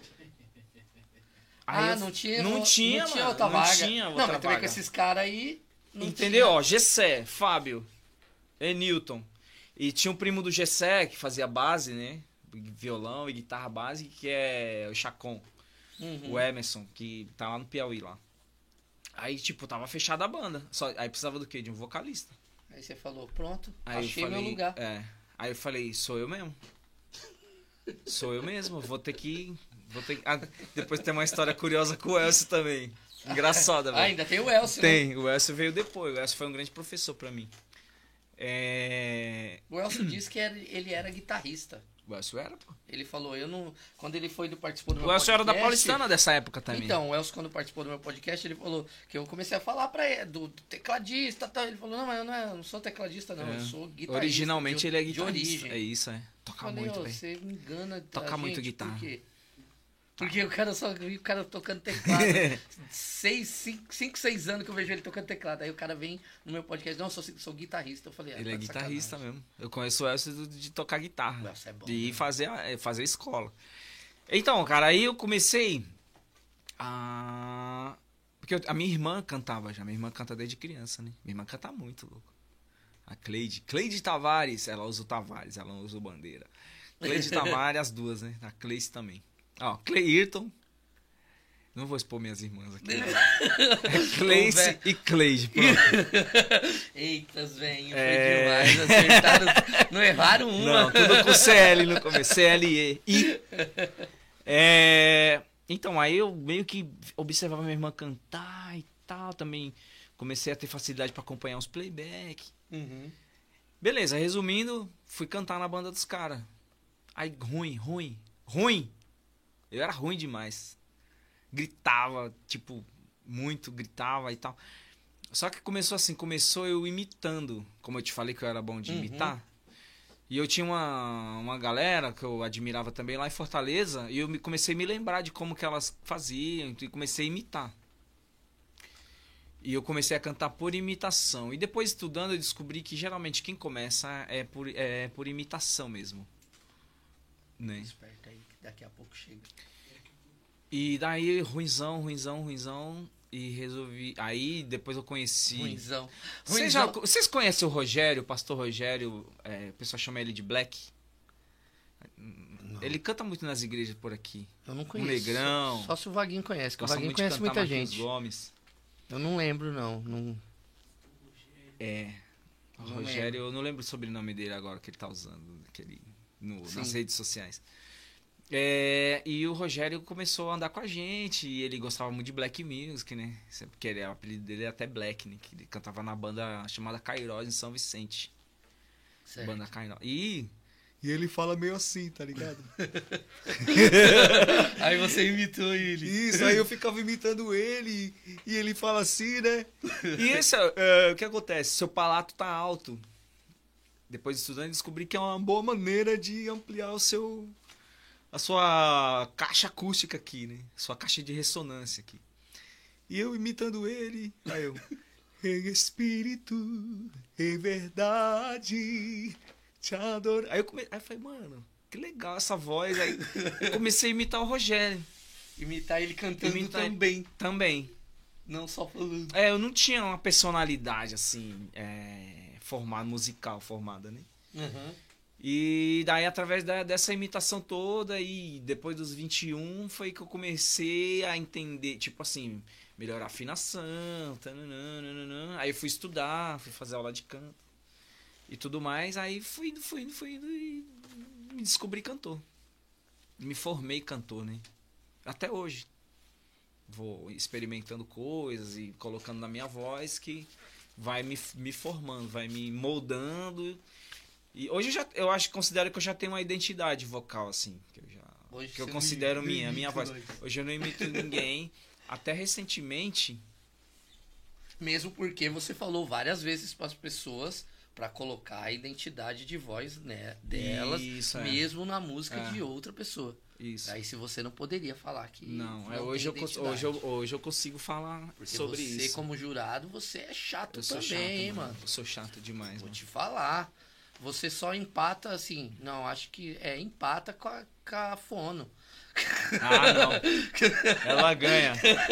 A: Não tinha outra vaga. Não, mas também com esses caras aí...
B: Entendeu? Gessé, Fábio, Enilton. E tinha um primo do Gessé que fazia base, né? Violão e guitarra base, que é o Chacon. O Emerson, que tá lá no Piauí lá. Aí, tava fechada a banda. Aí precisava do quê? De um vocalista.
A: Aí você falou, pronto,
B: aí
A: achei meu lugar.
B: Aí eu falei, sou eu mesmo. Vou ter que... depois tem uma história curiosa com o Elcio também. Engraçada, velho.
A: Ainda tem o Elcio,
B: Tem, o Elcio veio depois. O Elcio foi um grande professor pra mim.
A: O Elcio disse que ele era guitarrista.
B: O Elcio era, pô.
A: Ele falou, quando ele participou do meu podcast...
B: O Elcio era da Paulistana dessa época também.
A: Então, o Elcio, quando participou do meu podcast, ele falou que eu comecei a falar pra ele, do tecladista e tal. Ele falou, não, mas eu não sou tecladista, não. Eu sou guitarrista.
B: Originalmente ele é guitarrista.
A: De origem.
B: É isso, Toca muito, velho.
A: Você me engana.
B: Toca muito guitarra.
A: Por quê? Porque o cara tocando teclado. 5, 6 anos que eu vejo ele tocando teclado. Aí o cara vem no meu podcast, não, eu sou guitarrista. Eu falei,
B: ele é guitarrista mesmo. Eu conheço o Elcio de tocar guitarra.
A: O Elcio é bom,
B: e fazer escola. Então, cara, aí eu comecei a... Porque a minha irmã cantava já. Minha irmã canta desde criança, né? Minha irmã canta muito, louco. A Cleide Tavares. Ela usa o Tavares, ela não usa o Bandeira. Cleide Tavares, as duas, né? A Cleice também. Cleirton. Não vou expor minhas irmãs aqui. Cleice e Cleide.
A: Eita, velho. Foi demais. Acertaram. Não erraram uma.
B: Não, tudo com CL no começo. CLE. Então, aí eu meio que observava minha irmã cantar e tal. Também comecei a ter facilidade para acompanhar uns playback. Beleza, resumindo, fui cantar na banda dos caras. Aí, ruim. Eu era ruim demais. Gritava, muito gritava e tal. Só que começou eu imitando. Como eu te falei que eu era bom de imitar. E eu tinha uma galera que eu admirava também lá em Fortaleza. E eu comecei a me lembrar de como que elas faziam. E comecei a imitar. E eu comecei a cantar por imitação. E depois estudando eu descobri que geralmente quem começa é por imitação mesmo. Né?
A: Esperta aí, que daqui a pouco chega.
B: E daí, ruinzão. E resolvi... Aí, depois eu conheci...
A: Ruinzão.
B: Vocês conhecem o Rogério, o pastor Rogério? O pessoal chama ele de Black. Não. Ele canta muito nas igrejas por aqui.
A: Eu não conheço.
B: Um negrão.
A: Só se o Vaguinho conhece, porque o
B: Gosta
A: Vaguinho
B: muito de
A: conhece
B: cantar
A: muita
B: Marquinhos
A: gente.
B: Gomes.
A: Eu não lembro, não.
B: O Rogério, eu não lembro o sobrenome dele agora que ele tá usando nas redes sociais. E o Rogério começou a andar com a gente e ele gostava muito de black music, né? Porque o apelido dele é até Black, né? Que ele cantava na banda chamada Cairós em São Vicente.
A: Certo.
B: Banda Cairós. E ele fala meio assim, tá ligado?
A: Aí você imitou ele.
B: Isso, aí eu ficava imitando ele e ele fala assim, né? E esse o que acontece? Seu palato tá alto. Depois de estudando, descobri que é uma boa maneira de ampliar a sua caixa acústica aqui, né? Sua caixa de ressonância aqui. E eu imitando ele, aí eu... Em espírito, em verdade, te adoro. Aí eu falei, mano, que legal essa voz. Aí eu comecei a imitar o Rogério.
A: Imitar ele cantando
B: Imitar ele.
A: também.
B: Também.
A: Não só falando.
B: Eu não tinha uma personalidade, assim, formada, né?
A: Uhum.
B: E daí, através dessa imitação toda, e depois dos 21, foi que eu comecei a entender, tipo assim, melhorar a afinação, tananana. Aí eu fui estudar, fui fazer aula de canto e tudo mais. Aí fui indo e me descobri cantor. Me formei cantor, né? Até hoje. Vou experimentando coisas e colocando na minha voz que vai me formando, vai me moldando. E hoje eu considero que eu já tenho uma identidade vocal, assim, que eu considero minha voz. Hoje eu não imito ninguém. Até recentemente.
A: Mesmo porque você falou várias vezes para as pessoas para colocar a identidade de voz, né, delas,
B: Isso,
A: mesmo na música de outra pessoa.
B: Isso.
A: Aí se você não poderia falar que
B: não
A: hoje
B: eu consigo falar
A: porque
B: sobre
A: você,
B: isso.
A: Como jurado, você é chato
B: Eu sou
A: também,
B: chato,
A: mano.
B: Eu sou chato demais,
A: Vou
B: mano.
A: te falar. Você só empata assim. Não, acho que empata com a fono.
B: Ah, não. Ela ganha.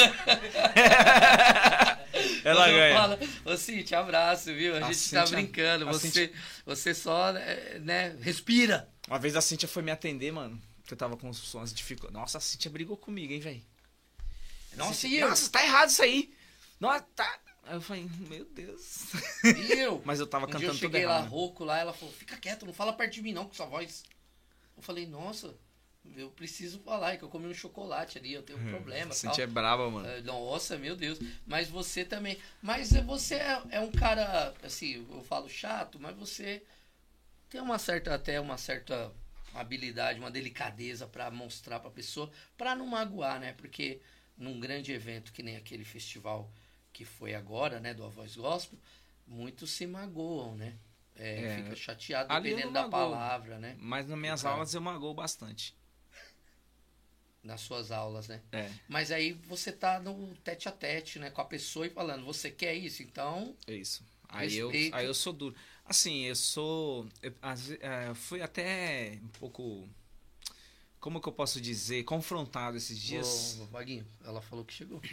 B: Ela ganha.
A: Fala, ô Cintia, abraço, viu? A gente
B: Cíntia,
A: tá brincando. Você só, né, respira.
B: Uma vez a Cíntia foi me atender, mano. Que eu tava com umas dificuldades. Nossa, a Cíntia brigou comigo, hein, velho.
A: Nossa, e eu?
B: Nossa, tá errado isso aí. Nossa, tá. Aí eu falei, meu Deus.
A: E eu?
B: Mas eu tava cantando
A: eu
B: tudo
A: cheguei lá
B: errado.
A: rouco lá, ela falou, fica quieto, não fala perto de mim não com sua voz. Eu falei, nossa, eu preciso falar, é que eu comi um chocolate ali, eu tenho um problema.
B: A Cíntia é brava, mano.
A: Nossa, meu Deus. Mas você também. Mas você é um cara, assim, eu falo chato, mas você tem uma certa habilidade, uma delicadeza pra mostrar pra pessoa, pra não magoar, né? Porque num grande evento que nem aquele festival que foi agora, né, do A Voz Gospel, muitos se magoam, né? Fica chateado dependendo da palavra, né?
B: Mas nas minhas aulas eu magoo bastante.
A: Nas suas aulas, né?
B: Mas
A: aí você tá no tete a tete, né, com a pessoa e falando, você quer isso, então...
B: É isso. Aí eu sou duro. Assim, eu fui até um pouco... Como que eu posso dizer? Confrontado esses dias.
A: Vaguinho, ela falou que chegou.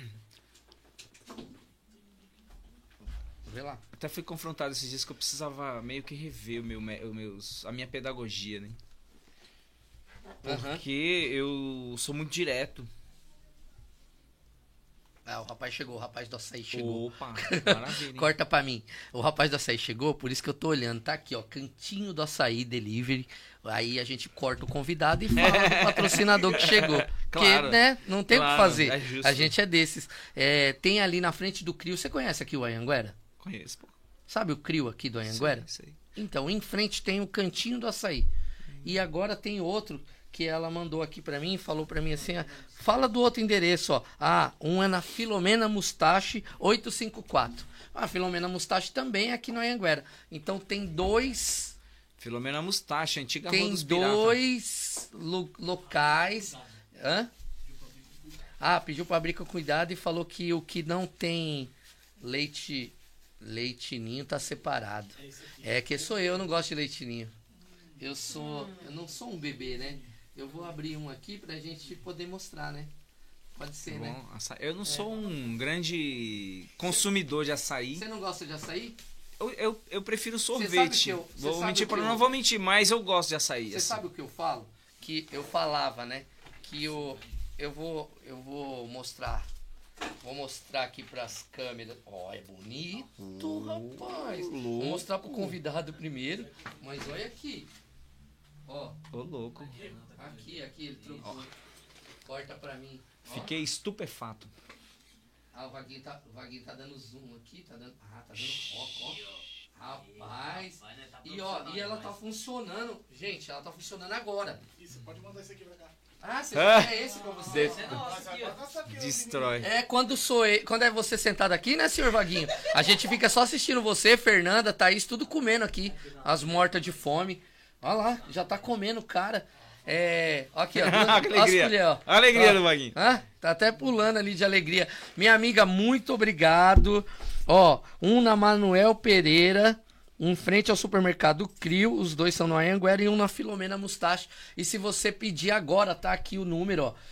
A: Vê lá.
B: Até fui confrontado esses dias que eu precisava meio que rever a minha pedagogia, né? Porque eu sou muito direto.
A: O rapaz chegou, o rapaz do açaí chegou.
B: Opa, maravilha.
A: Corta pra mim. O rapaz do açaí chegou, por isso que eu tô olhando. Tá aqui, ó, Cantinho do Açaí Delivery. Aí a gente corta o convidado e fala do patrocinador que chegou.
B: Claro,
A: porque, né, não tem o que fazer.
B: É justo.
A: A gente é desses. Tem ali na frente do Crio, você conhece aqui o Anhanguera?
B: Conheço, pô.
A: Sabe o Crio aqui do Anhanguera?
B: Sei.
A: Então, em frente tem o Cantinho do Açaí. E agora tem outro que ela mandou aqui pra mim, falou pra mim assim, fala do outro endereço, ó. Um é na Filomena Mustache 854. A Filomena Mustache também é aqui no Anhanguera. Então tem dois...
B: Filomena Mustache, antiga Rua
A: Tem
B: dos Piratas.
A: dois locais... Hã? Pediu pra abrir com cuidado e falou que o que não tem leitinho tá separado. Que sou eu não gosto de leitinho. Eu não sou um bebê, né? Eu vou abrir um aqui pra gente poder mostrar, né? Pode ser, né?
B: Eu não sou um grande consumidor de açaí.
A: Você não gosta de açaí?
B: Eu prefiro sorvete.
A: Não
B: vou mentir, mas eu gosto de açaí.
A: Você sabe o que eu falo? Que eu falava, né? Que eu vou mostrar. Vou mostrar aqui pras câmeras. É bonito, rapaz. Vou mostrar pro convidado primeiro. Mas olha aqui. Ô,
B: louco.
A: Aqui, ele trocou. Corta pra mim.
B: Fiquei estupefato.
A: O Vaguinho tá dando zoom aqui. Tá dando foco, ó. Rapaz. E ela tá funcionando. Gente, ela tá funcionando agora.
D: Isso, pode mandar isso aqui pra cá.
A: Você quer esse pra você?
B: Destrói.
A: Quando é você sentado aqui, né, senhor Vaguinho? A gente fica só assistindo você, Fernanda, Thaís, tudo comendo aqui. As mortas de fome. Olha lá, já tá comendo, cara. Aqui, ó.
B: Alegria. Alegria do Vaguinho.
A: Tá até pulando ali de alegria. Minha amiga, muito obrigado. Na Manuel Pereira, Um em frente ao supermercado Crio, os dois são no Anhanguera e um na Filomena Mustache. E se você pedir agora, tá aqui o número, ó,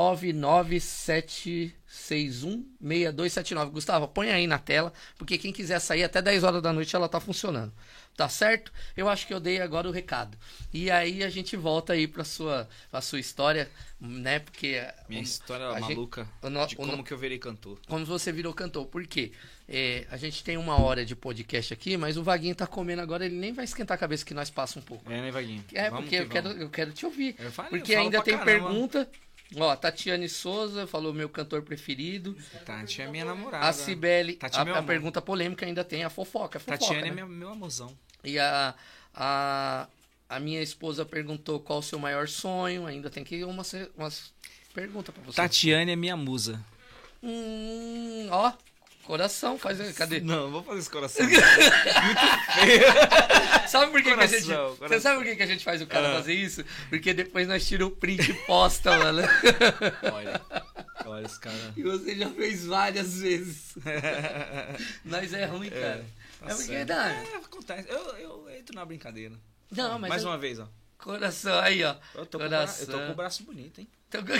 A: 997616279. Gustavo, põe aí na tela, porque quem quiser sair até 10 horas da noite ela tá funcionando. Tá certo? Eu acho que eu dei agora o recado. E aí a gente volta aí pra sua história, né? Porque
B: Minha história
A: a gente-
B: maluca de como que eu virei cantor.
A: como você virou cantor. Por quê? A gente tem 1 hora de podcast aqui, mas o Vaguinho tá comendo agora, ele nem vai esquentar a cabeça que nós passa um pouco.
B: É, né, Vaguinho? Vamos
A: Porque
B: que
A: eu quero te ouvir.
B: Eu falei,
A: Porque
B: eu falo
A: ainda
B: pra
A: tem
B: caramba.
A: pergunta. Ó, Tatiane Souza falou meu cantor preferido.
B: Tati é minha namorada.
A: A Cibele,
B: Tati é meu
A: a
B: amor.
A: pergunta polêmica ainda tem a fofoca.
B: Tatiane
A: né?
B: é meu amorzão.
A: E a minha esposa perguntou qual o seu maior sonho. Ainda tem que umas perguntas pra você.
B: Tatiane é minha musa.
A: Ó, coração, cadê?
B: Não, vou fazer esse coração.
A: Sabe por que, que a gente.
B: Coração,
A: Você
B: coração.
A: sabe por que a gente faz o cara fazer isso? Porque depois nós tiramos o print e posta, mano.
B: Olha os caras.
A: E você já fez várias vezes. Nós é ruim, cara. É porque dá.
B: Acontece. Eu entro na brincadeira.
A: Não, mas
B: Mais uma vez, ó.
A: coração aí, ó.
B: Eu tô
A: Coração.
B: com o braço bonito, hein?
A: Tô com-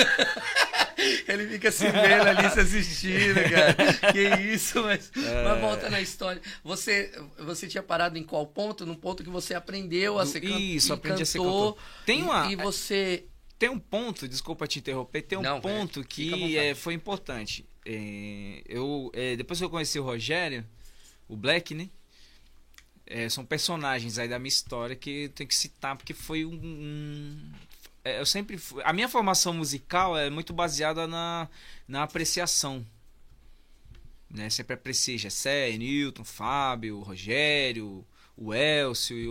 A: Ele fica se vendo ali, se assistindo, cara. Que isso, mas volta na história. Você tinha parado em qual ponto? Num ponto que você aprendeu a ser cantor.
B: Isso, aprendi a ser
A: cantor.
B: cantor. Tem uma...
A: E você...
B: Tem um ponto, desculpa te interromper, tem um
A: Não,
B: ponto
A: fica à
B: que
A: vontade.
B: foi importante. Depois que eu conheci o Rogério, o Black, né? São personagens aí da minha história que eu tenho que citar, porque foi eu sempre fui... A minha formação musical é muito baseada na apreciação. Né? Sempre apreciei Gessé, Newton, Fábio, Rogério, o Elcio e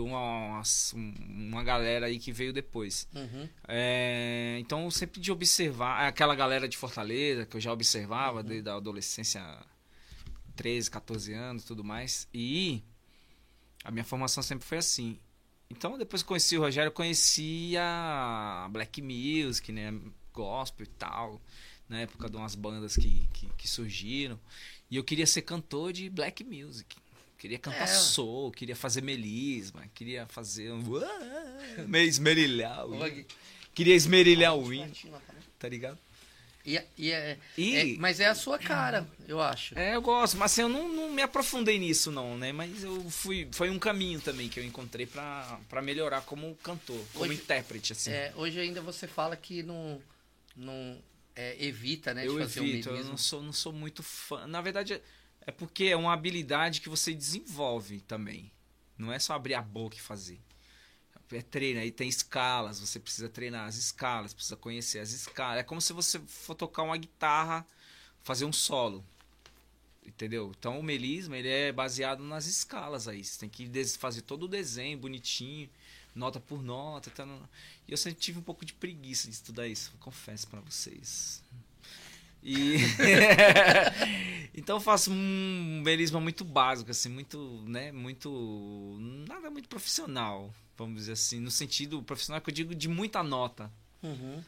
B: uma galera aí que veio depois.
A: Uhum.
B: Então, sempre de observar aquela galera de Fortaleza, que eu já observava desde a adolescência, 13, 14 anos e tudo mais. E a minha formação sempre foi assim. Então, depois que conheci o Rogério, eu conheci a Black Music, né? Gospel e tal, na época de umas bandas que surgiram. E eu queria ser cantor de Black Music. Queria cantar soul, queria fazer melisma, queria fazer meio esmerilhar o hino. Queria esmerilhar o hino, tá ligado?
A: Mas é a sua cara, eu acho.
B: Eu gosto, mas assim, eu não me aprofundei nisso não, né? Mas foi um caminho também que eu encontrei pra melhorar como cantor, como intérprete, assim.
A: Hoje ainda você fala que não evita, né, de
B: Eu
A: fazer
B: evito,
A: o
B: eu
A: melisma.
B: não sou muito fã. Na verdade, é porque é uma habilidade que você desenvolve também. Não é só abrir a boca e fazer. Treino, aí tem escalas, você precisa treinar as escalas, precisa conhecer as escalas. É como se você for tocar uma guitarra, fazer um solo. Entendeu? Então o melisma, ele é baseado nas escalas aí. Você tem que fazer todo o desenho bonitinho, nota por nota. Tá no... E eu sempre tive um pouco de preguiça de estudar isso, confesso pra vocês. Então eu faço um melisma muito básico, assim, muito, né, nada muito profissional, vamos dizer assim, no sentido profissional que eu digo de muita nota.
A: Uhum.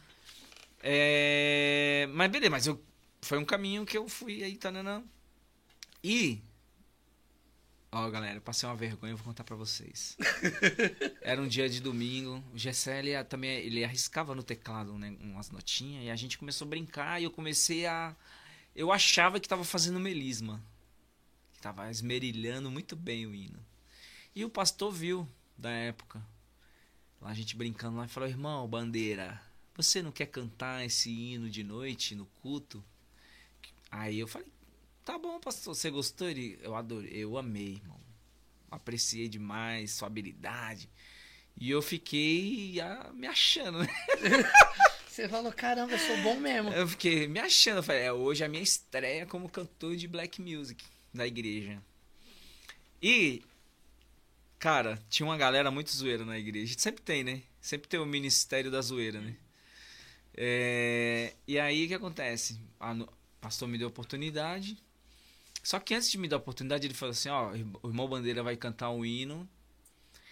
B: Mas beleza, foi um caminho que eu fui aí, tananã. Galera, eu passei uma vergonha, eu vou contar pra vocês. Era um dia de domingo, o Gessé, ele arriscava no teclado, né, umas notinhas, e a gente começou a brincar, e eu achava que tava fazendo melisma, que tava esmerilhando muito bem o hino. E o pastor viu, da época, lá a gente brincando lá, e falou: irmão, Bandeira, você não quer cantar esse hino de noite no culto? Aí eu falei: tá bom, pastor, você gostou? Eu adorei, eu amei, irmão. Apreciei demais sua habilidade. E eu fiquei me achando, né?
A: Você falou, caramba, eu sou bom mesmo.
B: Eu fiquei me achando. Eu falei, hoje é a minha estreia como cantor de Black Music da igreja. E, cara, tinha uma galera muito zoeira na igreja. Sempre tem, né? Sempre tem o ministério da zoeira, né? E aí, o que acontece? O pastor me deu a oportunidade. Só que antes de me dar a oportunidade, ele falou assim: o irmão Bandeira vai cantar um hino,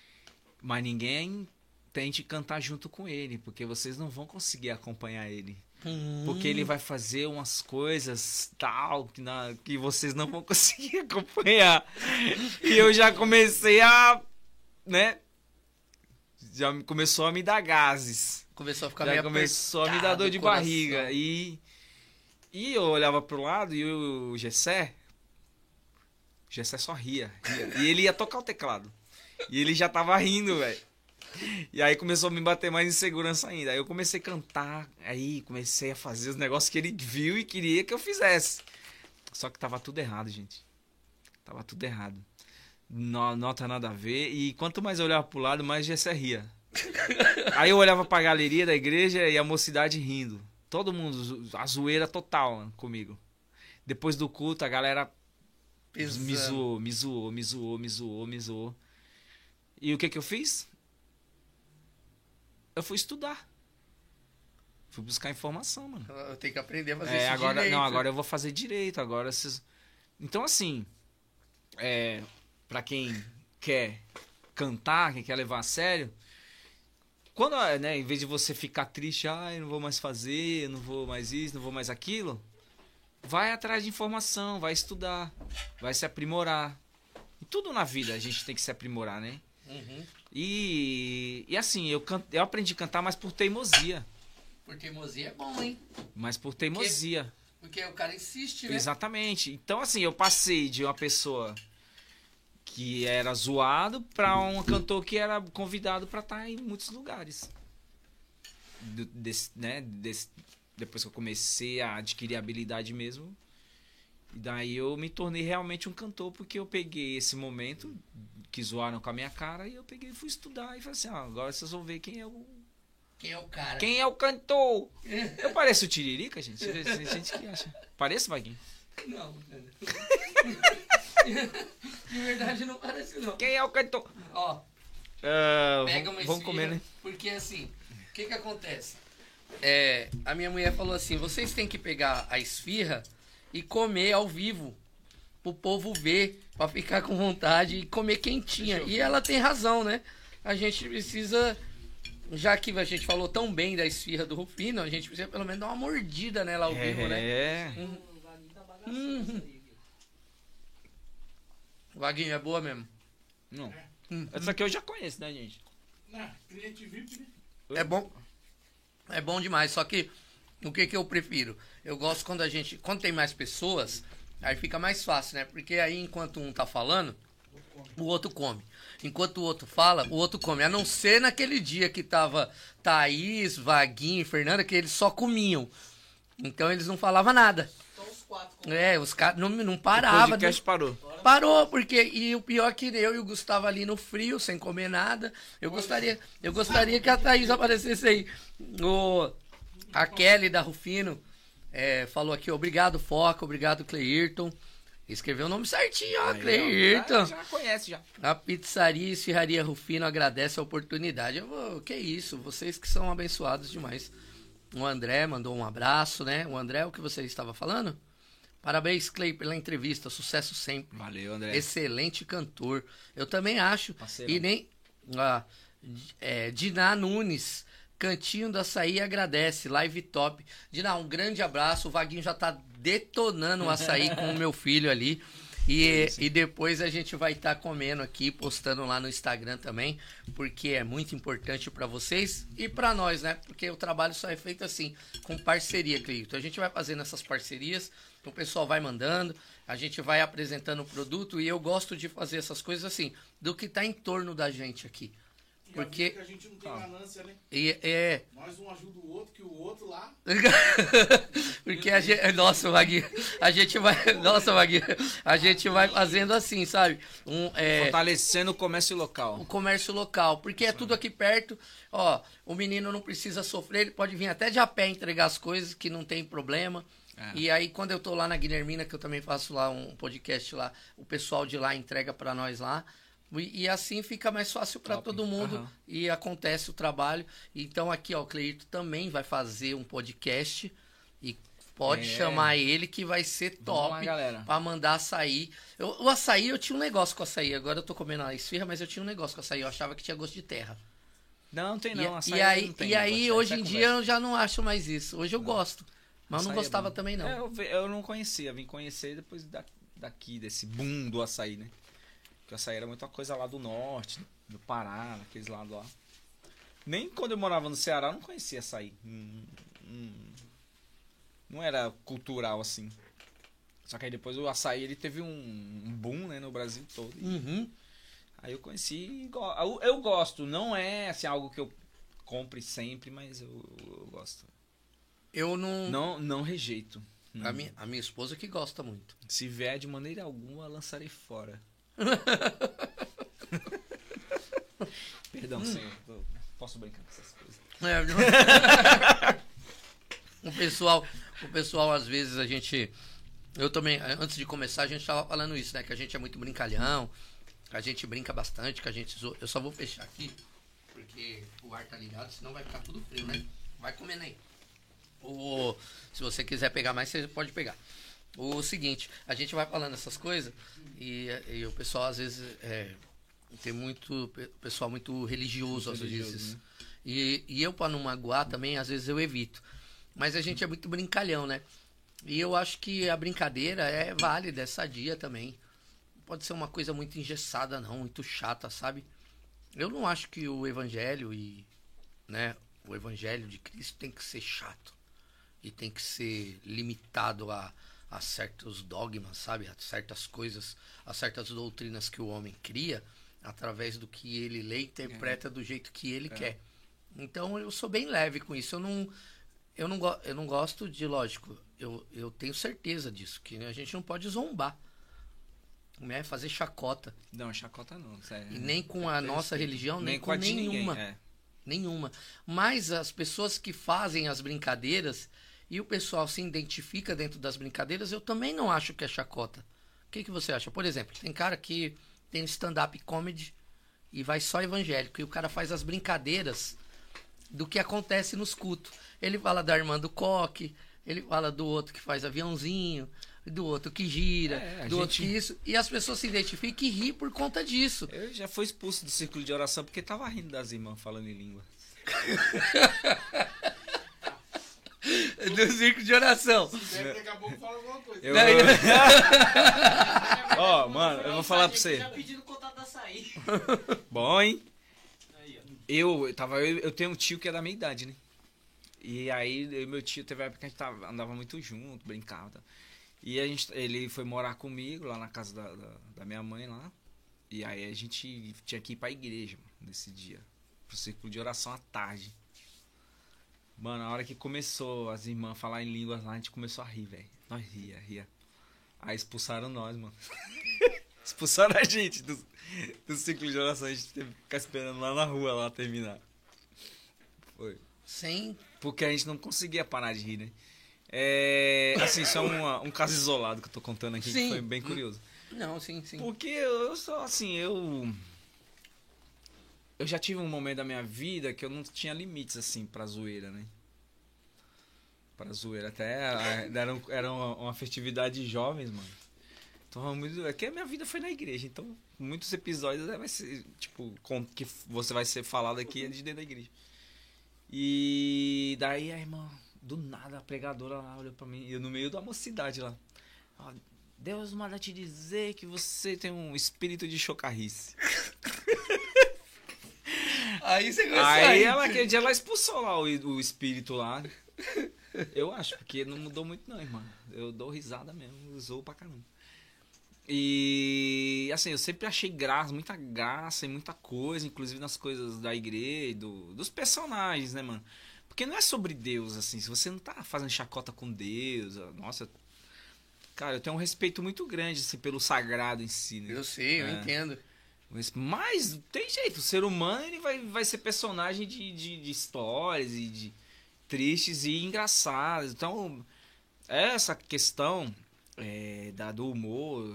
B: mas ninguém tente cantar junto com ele, porque vocês não vão conseguir acompanhar ele. Porque ele vai fazer umas coisas tal que vocês não vão conseguir acompanhar. E eu já comecei a, né? Já começou a me dar gases.
A: Começou a ficar
B: Já
A: meio
B: começou a me dar dor de barriga. E eu olhava pro lado e o Gessé só ria. E ele ia tocar o teclado. E ele já tava rindo, velho. E aí começou a me bater mais insegurança ainda. Aí eu comecei a cantar, aí comecei a fazer os negócios que ele viu e queria que eu fizesse. Só que tava tudo errado, gente. Tava tudo errado. Nota nada a ver. E quanto mais eu olhava pro lado, mais Gessé ria. Aí eu olhava pra galeria da igreja e a mocidade rindo. Todo mundo, a zoeira total, mano, comigo. Depois do culto, a galera me zoou. E o que eu fiz? Eu fui estudar. Fui buscar informação, mano.
A: Eu tenho que aprender a fazer isso
B: agora,
A: direito.
B: Não, agora eu vou fazer direito. Agora vocês... Então, assim, pra quem quer cantar, quem quer levar a sério, quando, né, em vez de você ficar triste, eu não vou mais fazer, eu não vou mais isso, não vou mais aquilo, vai atrás de informação, vai estudar, vai se aprimorar. E tudo na vida a gente tem que se aprimorar, né?
A: Uhum.
B: E assim, eu aprendi a cantar, mas por teimosia.
A: Por teimosia é bom, hein?
B: Mas por teimosia.
A: Porque o cara insiste, né?
B: Exatamente. Então, assim, eu passei de uma pessoa que era zoado pra um cantor que era convidado pra estar em muitos lugares. Depois que eu comecei a adquirir habilidade mesmo. E daí eu me tornei realmente um cantor, porque eu peguei esse momento que zoaram com a minha cara e eu peguei e fui estudar e falei assim, agora vocês vão ver quem é o
A: cara.
B: Quem é o cantor? Eu pareço o Tiririca, gente? Tem gente que acha. Pareço, Vaguinho?
A: Não. De verdade não parece não.
B: Quem é o cantor?
A: Ó, pega uma
B: vamos
A: esfirra,
B: comer, né?
A: Porque assim, o que acontece? A minha mulher falou assim, vocês têm que pegar a esfirra e comer ao vivo, pro povo ver, pra ficar com vontade e comer quentinha. E ela tem razão, né? A gente precisa, já que a gente falou tão bem da esfirra do Rufino, a gente precisa pelo menos dar uma mordida nela ao vivo, né? O Vaguinho, é boa mesmo?
B: Não. Essa aqui eu já conheço, né, gente?
C: Cliente VIP, né?
A: É bom. É bom demais, só que o que eu prefiro? Eu gosto quando tem mais pessoas, aí fica mais fácil, né? Porque aí enquanto um tá falando, o outro come. Enquanto o outro fala, o outro come. A não ser naquele dia que tava Thaís, Vaguinho e Fernanda, que eles só comiam. Então eles não falavam nada.
C: Só os quatro.
A: Os caras não paravam.
B: O podcast parou.
A: Parou, porque... E o pior é que eu e o Gustavo ali no frio, sem comer nada. Eu gostaria que a Thaís aparecesse aí. A Kelly da Rufino falou aqui, obrigado Foca, obrigado Cleirton. Escreveu o nome certinho, ó, Cleirton.
B: Já conhece, já.
A: A pizzaria e esfirraria Rufino agradece a oportunidade. Que isso, vocês que são abençoados demais. O André mandou um abraço, né? O André, o que você estava falando? Parabéns, Clay, pela entrevista. Sucesso sempre.
B: Valeu, André.
A: Excelente cantor. Eu também acho.
B: Parceirão.
A: E nem... Diná Nunes, Cantinho do Açaí agradece. Live top. Diná, um grande abraço. O Vaguinho já tá detonando o açaí com o meu filho ali. E depois a gente vai estar comendo aqui, postando lá no Instagram também, porque é muito importante para vocês e para nós, né? Porque o trabalho só é feito assim, com parceria, Cleito. A gente vai fazendo essas parcerias, o pessoal vai mandando, a gente vai apresentando o produto e eu gosto de fazer essas coisas assim, do que tá em torno da gente aqui. Porque
C: a gente não tem ganância, né? Nós um ajuda o outro, que o outro lá...
A: Porque a gente... Nossa, Vaguinho, a gente vai fazendo assim, sabe?
B: Fortalecendo o comércio local.
A: O comércio local, porque é tudo aqui perto. Ó, o menino não precisa sofrer, ele pode vir até de a pé entregar as coisas, que não tem problema. E aí, quando eu tô lá na Guilhermina, que eu também faço lá um podcast lá, o pessoal de lá entrega pra nós lá. E assim fica mais fácil para todo mundo e acontece o trabalho. Então aqui, ó, o Cleito também vai fazer um podcast e pode chamar ele que vai ser top para mandar açaí. O açaí, eu tinha um negócio com açaí. Agora eu tô comendo a esfirra, mas eu tinha um negócio com açaí. Eu achava que tinha gosto de terra.
B: Não, tem não. Açaí
A: E aí,
B: não tem,
A: e aí
B: negócio,
A: hoje
B: essa
A: em
B: é
A: dia
B: conversa.
A: eu já não acho mais isso. Hoje eu gosto. Mas eu não
B: Açaí é
A: gostava
B: bom.
A: também, não.
B: Eu não conhecia, vim conhecer depois daqui, desse boom do açaí, né? Porque o açaí era muita coisa lá do norte, do Pará, naqueles lados lá. Nem quando eu morava no Ceará eu não conhecia açaí. Não era cultural assim. Só que aí depois o açaí ele teve um boom, né, no Brasil todo.
A: Uhum.
B: Aí eu conheci e eu gosto. Não é assim, algo que eu compre sempre, mas eu gosto.
A: Eu não.
B: Não rejeito.
A: A minha esposa que gosta muito.
B: Se vier de maneira alguma, lançarei fora. Perdão, senhor. Eu posso brincar com essas coisas.
A: O pessoal, às vezes, a gente. Eu também, antes de começar, a gente tava falando isso, né? Que a gente é muito brincalhão, que a gente brinca bastante, que a gente. Eu só vou fechar aqui, porque o ar tá ligado, senão vai ficar tudo frio, né? Vai comendo aí. Se você quiser pegar mais, você pode pegar. O seguinte, a gente vai falando essas coisas e o pessoal às vezes tem muito pessoal muito religioso às vezes.
B: Né?
A: E eu, para não magoar também, às vezes eu evito. Mas a gente é muito brincalhão, né? E eu acho que a brincadeira é válida, é sadia também. Não pode ser uma coisa muito engessada, não, muito chata, sabe? Eu não acho que o evangelho o evangelho de Cristo tem que ser chato. E tem que ser limitado a certos dogmas, sabe? A certas coisas, a certas doutrinas que o homem cria através do que ele lê e interpreta do jeito que ele quer. Então eu sou bem leve com isso. Eu não gosto de, lógico, eu tenho certeza disso, que a gente não pode zombar, né? Fazer chacota.
B: Não, chacota não. Sério.
A: E nem com a nossa religião, nem com nenhuma. Nenhuma. Mas as pessoas que fazem as brincadeiras e o pessoal se identifica dentro das brincadeiras, eu também não acho que é chacota. O que você acha? Por exemplo, tem cara que tem stand-up comedy e vai só evangélico, e o cara faz as brincadeiras do que acontece nos cultos. Ele fala da irmã do coque, ele fala do outro que faz aviãozinho, do outro que gira, outro que isso, e as pessoas se identificam e ri por conta disso.
B: Eu já fui expulso do círculo de oração porque tava rindo das irmãs falando em língua.
A: Do círculo de oração.
D: Daqui a pouco fala alguma coisa.
B: Ó, mano, eu vou falar pra você.
C: Já pedindo contato da açaí.
B: Bom, hein?
C: Aí, ó.
B: Eu tenho um tio que é da minha idade, né? E aí, eu e meu tio, teve uma época que a gente andava muito junto, brincava. E ele foi morar comigo lá na casa da minha mãe lá. E aí a gente tinha que ir pra igreja, mano, nesse dia. Pro círculo de oração à tarde. Mano, na hora que começou as irmãs a falar em línguas lá, a gente começou a rir, velho. Nós ria. Aí expulsaram nós, mano. Expulsaram a gente do círculo de oração. A gente teve que ficar esperando lá na rua lá terminar. Foi.
A: Sim.
B: Porque a gente não conseguia parar de rir, né? Assim, só um caso isolado que eu tô contando aqui,
A: Sim.
B: que foi bem curioso.
A: Não, sim.
B: Porque eu sou assim, eu já tive um momento da minha vida que eu não tinha limites, assim, pra zoeira, né? Pra zoeira. Até era uma festividade de jovens, mano. Então, é que a minha vida foi na igreja. Então, muitos episódios vai ser, tipo, que você vai ser falado aqui de dentro da igreja. E daí a irmã, do nada, a pregadora lá olhou pra mim, eu no meio da mocidade lá. Ó, Deus manda te dizer que você tem um espírito de chocarrice.
A: Aí você gostou.
B: Aí aquele dia ela expulsou lá o espírito lá. Eu acho, porque não mudou muito não, irmão. Eu dou risada mesmo, eu zoo pra caramba. E assim, eu sempre achei muita graça e muita coisa, inclusive nas coisas da igreja, dos personagens, né, mano? Porque não é sobre Deus, assim, se você não tá fazendo chacota com Deus, nossa... Cara, eu tenho um respeito muito grande, assim, pelo sagrado em si, né?
A: Eu sei, eu entendo.
B: Mas tem jeito, o ser humano ele vai ser personagem de histórias e de tristes e engraçadas. Então, essa questão do humor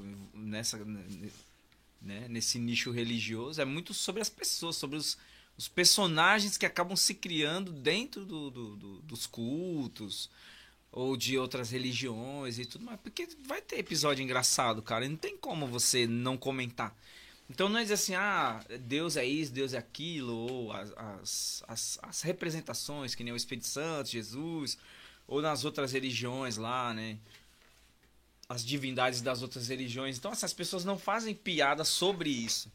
B: nesse nicho religioso é muito sobre as pessoas, sobre os personagens que acabam se criando dentro dos cultos ou de outras religiões e tudo mais. Porque vai ter episódio engraçado, cara, e não tem como você não comentar. Então não é dizer assim, Deus é isso, Deus é aquilo, ou as representações, que nem o Espírito Santo, Jesus, ou nas outras religiões lá, né? As divindades das outras religiões. Então essas pessoas não fazem piada sobre isso.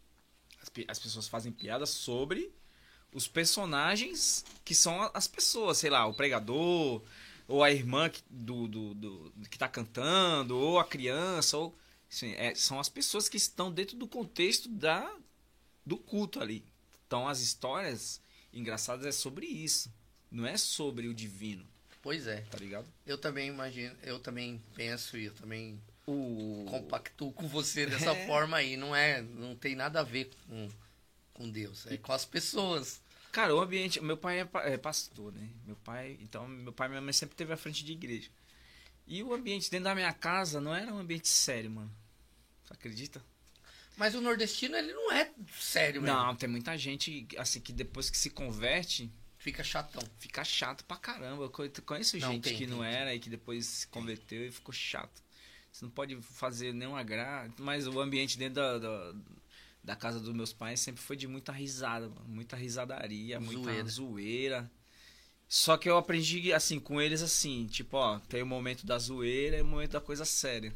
B: As pessoas fazem piada sobre os personagens que são as pessoas, sei lá, o pregador, ou a irmã que tá cantando, ou a criança, ou assim, são as pessoas que estão dentro do contexto do culto ali. Então as histórias engraçadas é sobre isso, não é sobre o divino.
A: Pois é.
B: Tá ligado?
A: Eu também imagino, eu também penso e eu também compactuo com você dessa forma aí. Não tem nada a ver com Deus, é com as pessoas.
B: Cara, o ambiente... Meu pai é pastor, né? Meu pai e minha mãe sempre teve à frente de igreja. E o ambiente dentro da minha casa não era um ambiente sério, mano. Você acredita?
A: Mas o nordestino, ele não é sério mesmo.
B: Não, tem muita gente, assim, que depois que se converte...
A: Fica chatão.
B: Fica chato pra caramba. Eu conheço gente que não era e que depois se converteu e ficou chato. Você não pode fazer nenhuma graça. Mas o ambiente dentro da casa dos meus pais sempre foi de muita risada, mano. Muita risadaria, muita zoeira. Só que eu aprendi, assim, com eles, assim, tipo, ó, tem o momento da zoeira e o momento da coisa séria.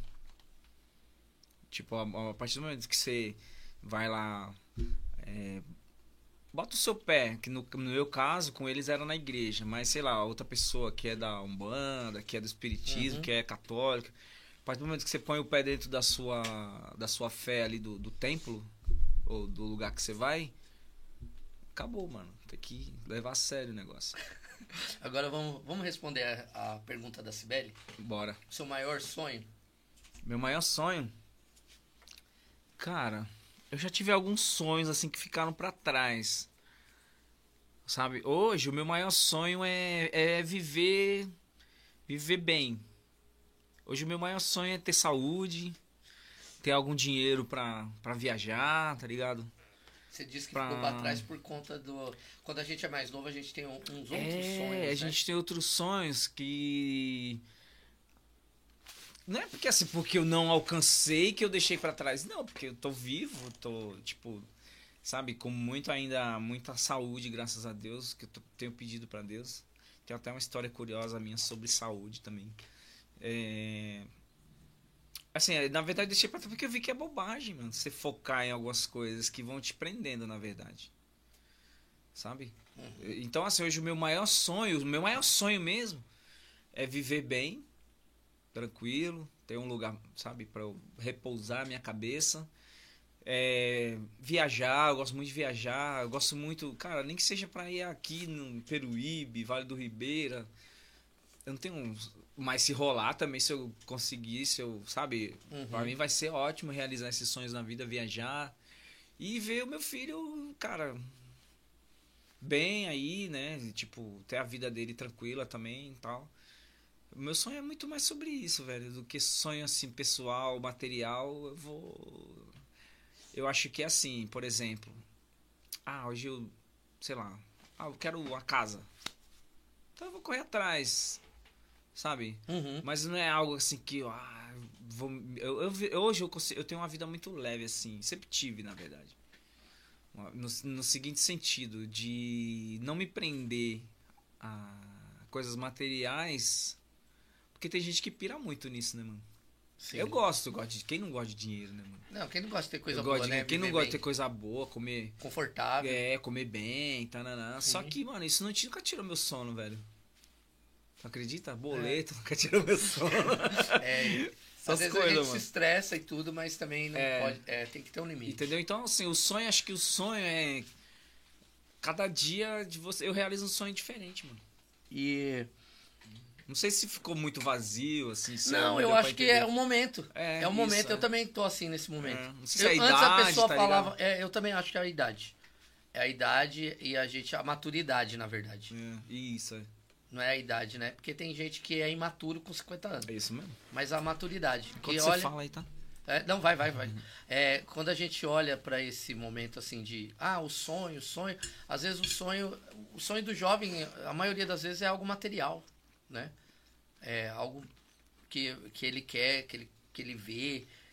B: Tipo, a partir do momento que você vai lá, bota o seu pé, que no meu caso, com eles era na igreja, mas sei lá, outra pessoa que é da Umbanda, que é do Espiritismo, que é católica, a partir do momento que você põe o pé dentro da sua fé ali do templo, ou do lugar que você vai, acabou, mano. Tem que levar a sério o negócio.
A: Agora vamos responder a pergunta da Cibele.
B: Bora.
A: Seu maior sonho?
B: Meu maior sonho? Cara, eu já tive alguns sonhos assim que ficaram pra trás. Sabe? Hoje o meu maior sonho é viver bem. Hoje o meu maior sonho é ter saúde, ter algum dinheiro pra viajar, tá ligado?
A: Você disse que ficou pra trás por conta do... Quando a gente é mais novo, a gente tem uns outros sonhos,
B: a gente tem outros sonhos que... Não é porque assim, porque eu não alcancei que eu deixei pra trás. Não, porque eu tô vivo, tô, tipo, sabe, com muita saúde, graças a Deus, que eu tenho pedido pra Deus. Tem até uma história curiosa minha sobre saúde também. Assim, na verdade deixei pra trás porque eu vi que é bobagem, mano. Você focar em algumas coisas que vão te prendendo, na verdade. Sabe? Então, assim, hoje o meu maior sonho mesmo é viver bem, tranquilo, ter um lugar, sabe, pra eu repousar a minha cabeça. Viajar, eu gosto muito de viajar. Eu gosto muito, cara, nem que seja pra ir aqui no Peruíbe, Vale do Ribeira. Eu não tenho... Mas se rolar também, se eu conseguir, sabe, pra mim vai ser ótimo realizar esses sonhos na vida, viajar e ver o meu filho, cara, bem aí, né, tipo, ter a vida dele tranquila também e tal. O meu sonho é muito mais sobre isso, velho, do que sonho, assim, pessoal, material. Eu acho que é assim, por exemplo, hoje eu, sei lá, eu quero uma casa, então eu vou correr atrás, sabe? Mas não é algo assim que hoje eu tenho uma vida muito leve, assim. Sempre tive, na verdade. No seguinte sentido, de não me prender a coisas materiais. Porque tem gente que pira muito nisso, né, mano? Sim. Eu gosto de... Quem não gosta de dinheiro, né, mano?
A: Não, quem não gosta de ter coisa boa, né?
B: Quem não gosta de ter coisa boa, comer...
A: Confortável.
B: Comer bem, tananã. Só que, mano, isso nunca tirou meu sono, velho. Tu acredita? Boleto, nunca tirou meu sono.
A: Às vezes a gente se estressa e tudo, mas também não pode. Tem que ter um limite.
B: Entendeu? Então, assim, acho que o sonho é. Cada dia de você. Eu realizo um sonho diferente, mano.
A: E.
B: Não sei se ficou muito vazio, assim.
A: Não, eu acho que é o momento. É o momento. Eu também tô assim nesse momento.
B: Não sei se é a idade,
A: antes a pessoa
B: tá
A: falava. Eu também acho que é a idade. É a idade e a maturidade, na verdade.
B: Isso,
A: Não é a idade, né? Porque tem gente que é imaturo com 50 anos.
B: É isso mesmo.
A: Mas a maturidade.
B: Quando você fala aí, tá?
A: Não, vai. Quando a gente olha pra esse momento assim de... o sonho. Às vezes o sonho do jovem, a maioria das vezes é algo material, né? É algo que ele quer, que ele vê,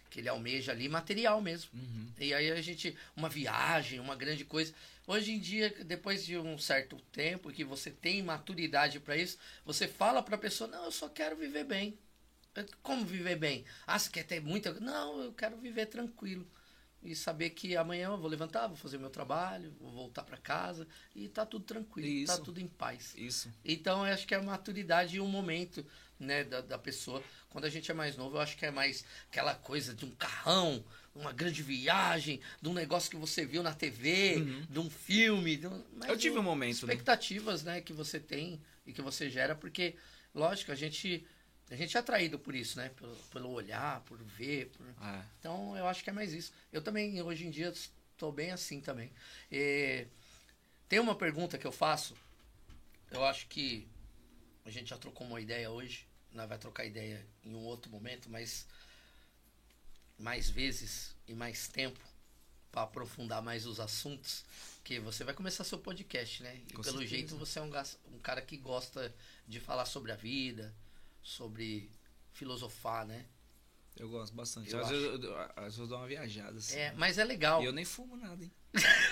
A: que ele almeja ali, material mesmo.
B: Uhum.
A: E aí uma viagem, uma grande coisa. Hoje em dia, depois de um certo tempo que você tem maturidade para isso, você fala para a pessoa, não, eu só quero viver bem. Como viver bem? Ah, você quer ter muita... Não, eu quero viver tranquilo. E saber que amanhã eu vou levantar, vou fazer meu trabalho, vou voltar para casa e tá tudo tranquilo, tá tudo em paz.
B: Isso.
A: Então, eu acho que é a maturidade e o momento, né, da pessoa. Quando a gente é mais novo, eu acho que é mais aquela coisa de um carrão, uma grande viagem, de um negócio que você viu na TV, de um filme.
B: Eu tive um momento, né?
A: Expectativas, né, que você tem e que você gera, porque, lógico, a gente é atraído por isso, né? Pelo olhar, por ver. Então, eu acho que é mais isso. Eu também, hoje em dia, estou bem assim também. Tem uma pergunta que eu faço. Eu acho que a gente já trocou uma ideia hoje. Nós vai trocar ideia em um outro momento, mas mais vezes e mais tempo para aprofundar mais os assuntos. Que você vai começar seu podcast, né? E
B: Com
A: pelo
B: certeza.
A: jeito você é um cara que gosta de falar sobre a vida, sobre filosofar, né?
B: Eu gosto bastante.
A: Eu
B: Às vezes eu dou uma viajada, assim.
A: Mas é legal.
B: E eu nem fumo nada, hein?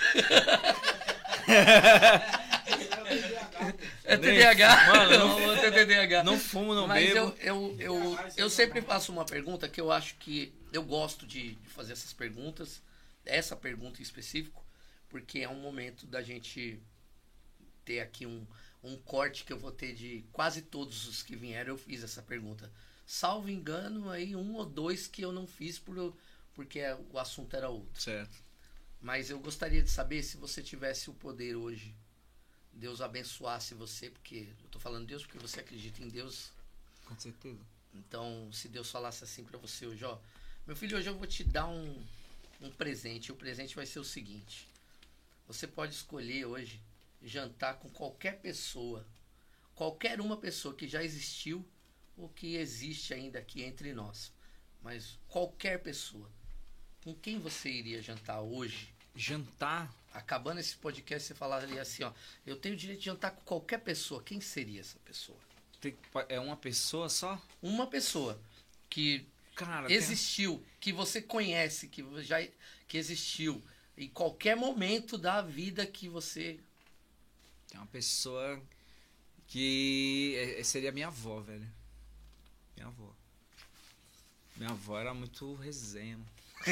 A: É TDAH.
B: Mano,
A: não é TDAH.
B: Não fumo, não
A: Mas
B: bebo.
A: eu sempre faço uma pergunta que eu acho que eu gosto de fazer essas perguntas, essa pergunta em específico, porque é um momento da gente ter aqui um corte que eu vou ter de quase todos os que vieram. Eu fiz essa pergunta. Salvo engano, aí 1 ou 2 que eu não fiz porque o assunto era outro.
B: Certo.
A: Mas eu gostaria de saber se você tivesse o poder hoje, Deus abençoasse você, porque eu tô falando Deus porque você acredita em Deus.
B: Com certeza.
A: Então, se Deus falasse assim pra você hoje, ó, meu filho, hoje eu vou te dar um presente. E o presente vai ser o seguinte: você pode escolher hoje jantar com qualquer pessoa, qualquer uma pessoa que já existiu ou que existe ainda aqui entre nós, mas qualquer pessoa. Com quem você iria jantar hoje?
B: Jantar?
A: Acabando esse podcast, você falaria assim, ó, eu tenho o direito de jantar com qualquer pessoa. Quem seria essa pessoa?
B: É uma pessoa só?
A: Uma pessoa que
B: Cara,
A: existiu, que você conhece, que existiu em qualquer momento da vida que você...
B: tem uma pessoa que seria minha avó, velho. Minha avó. Minha avó era muito resenha, mano.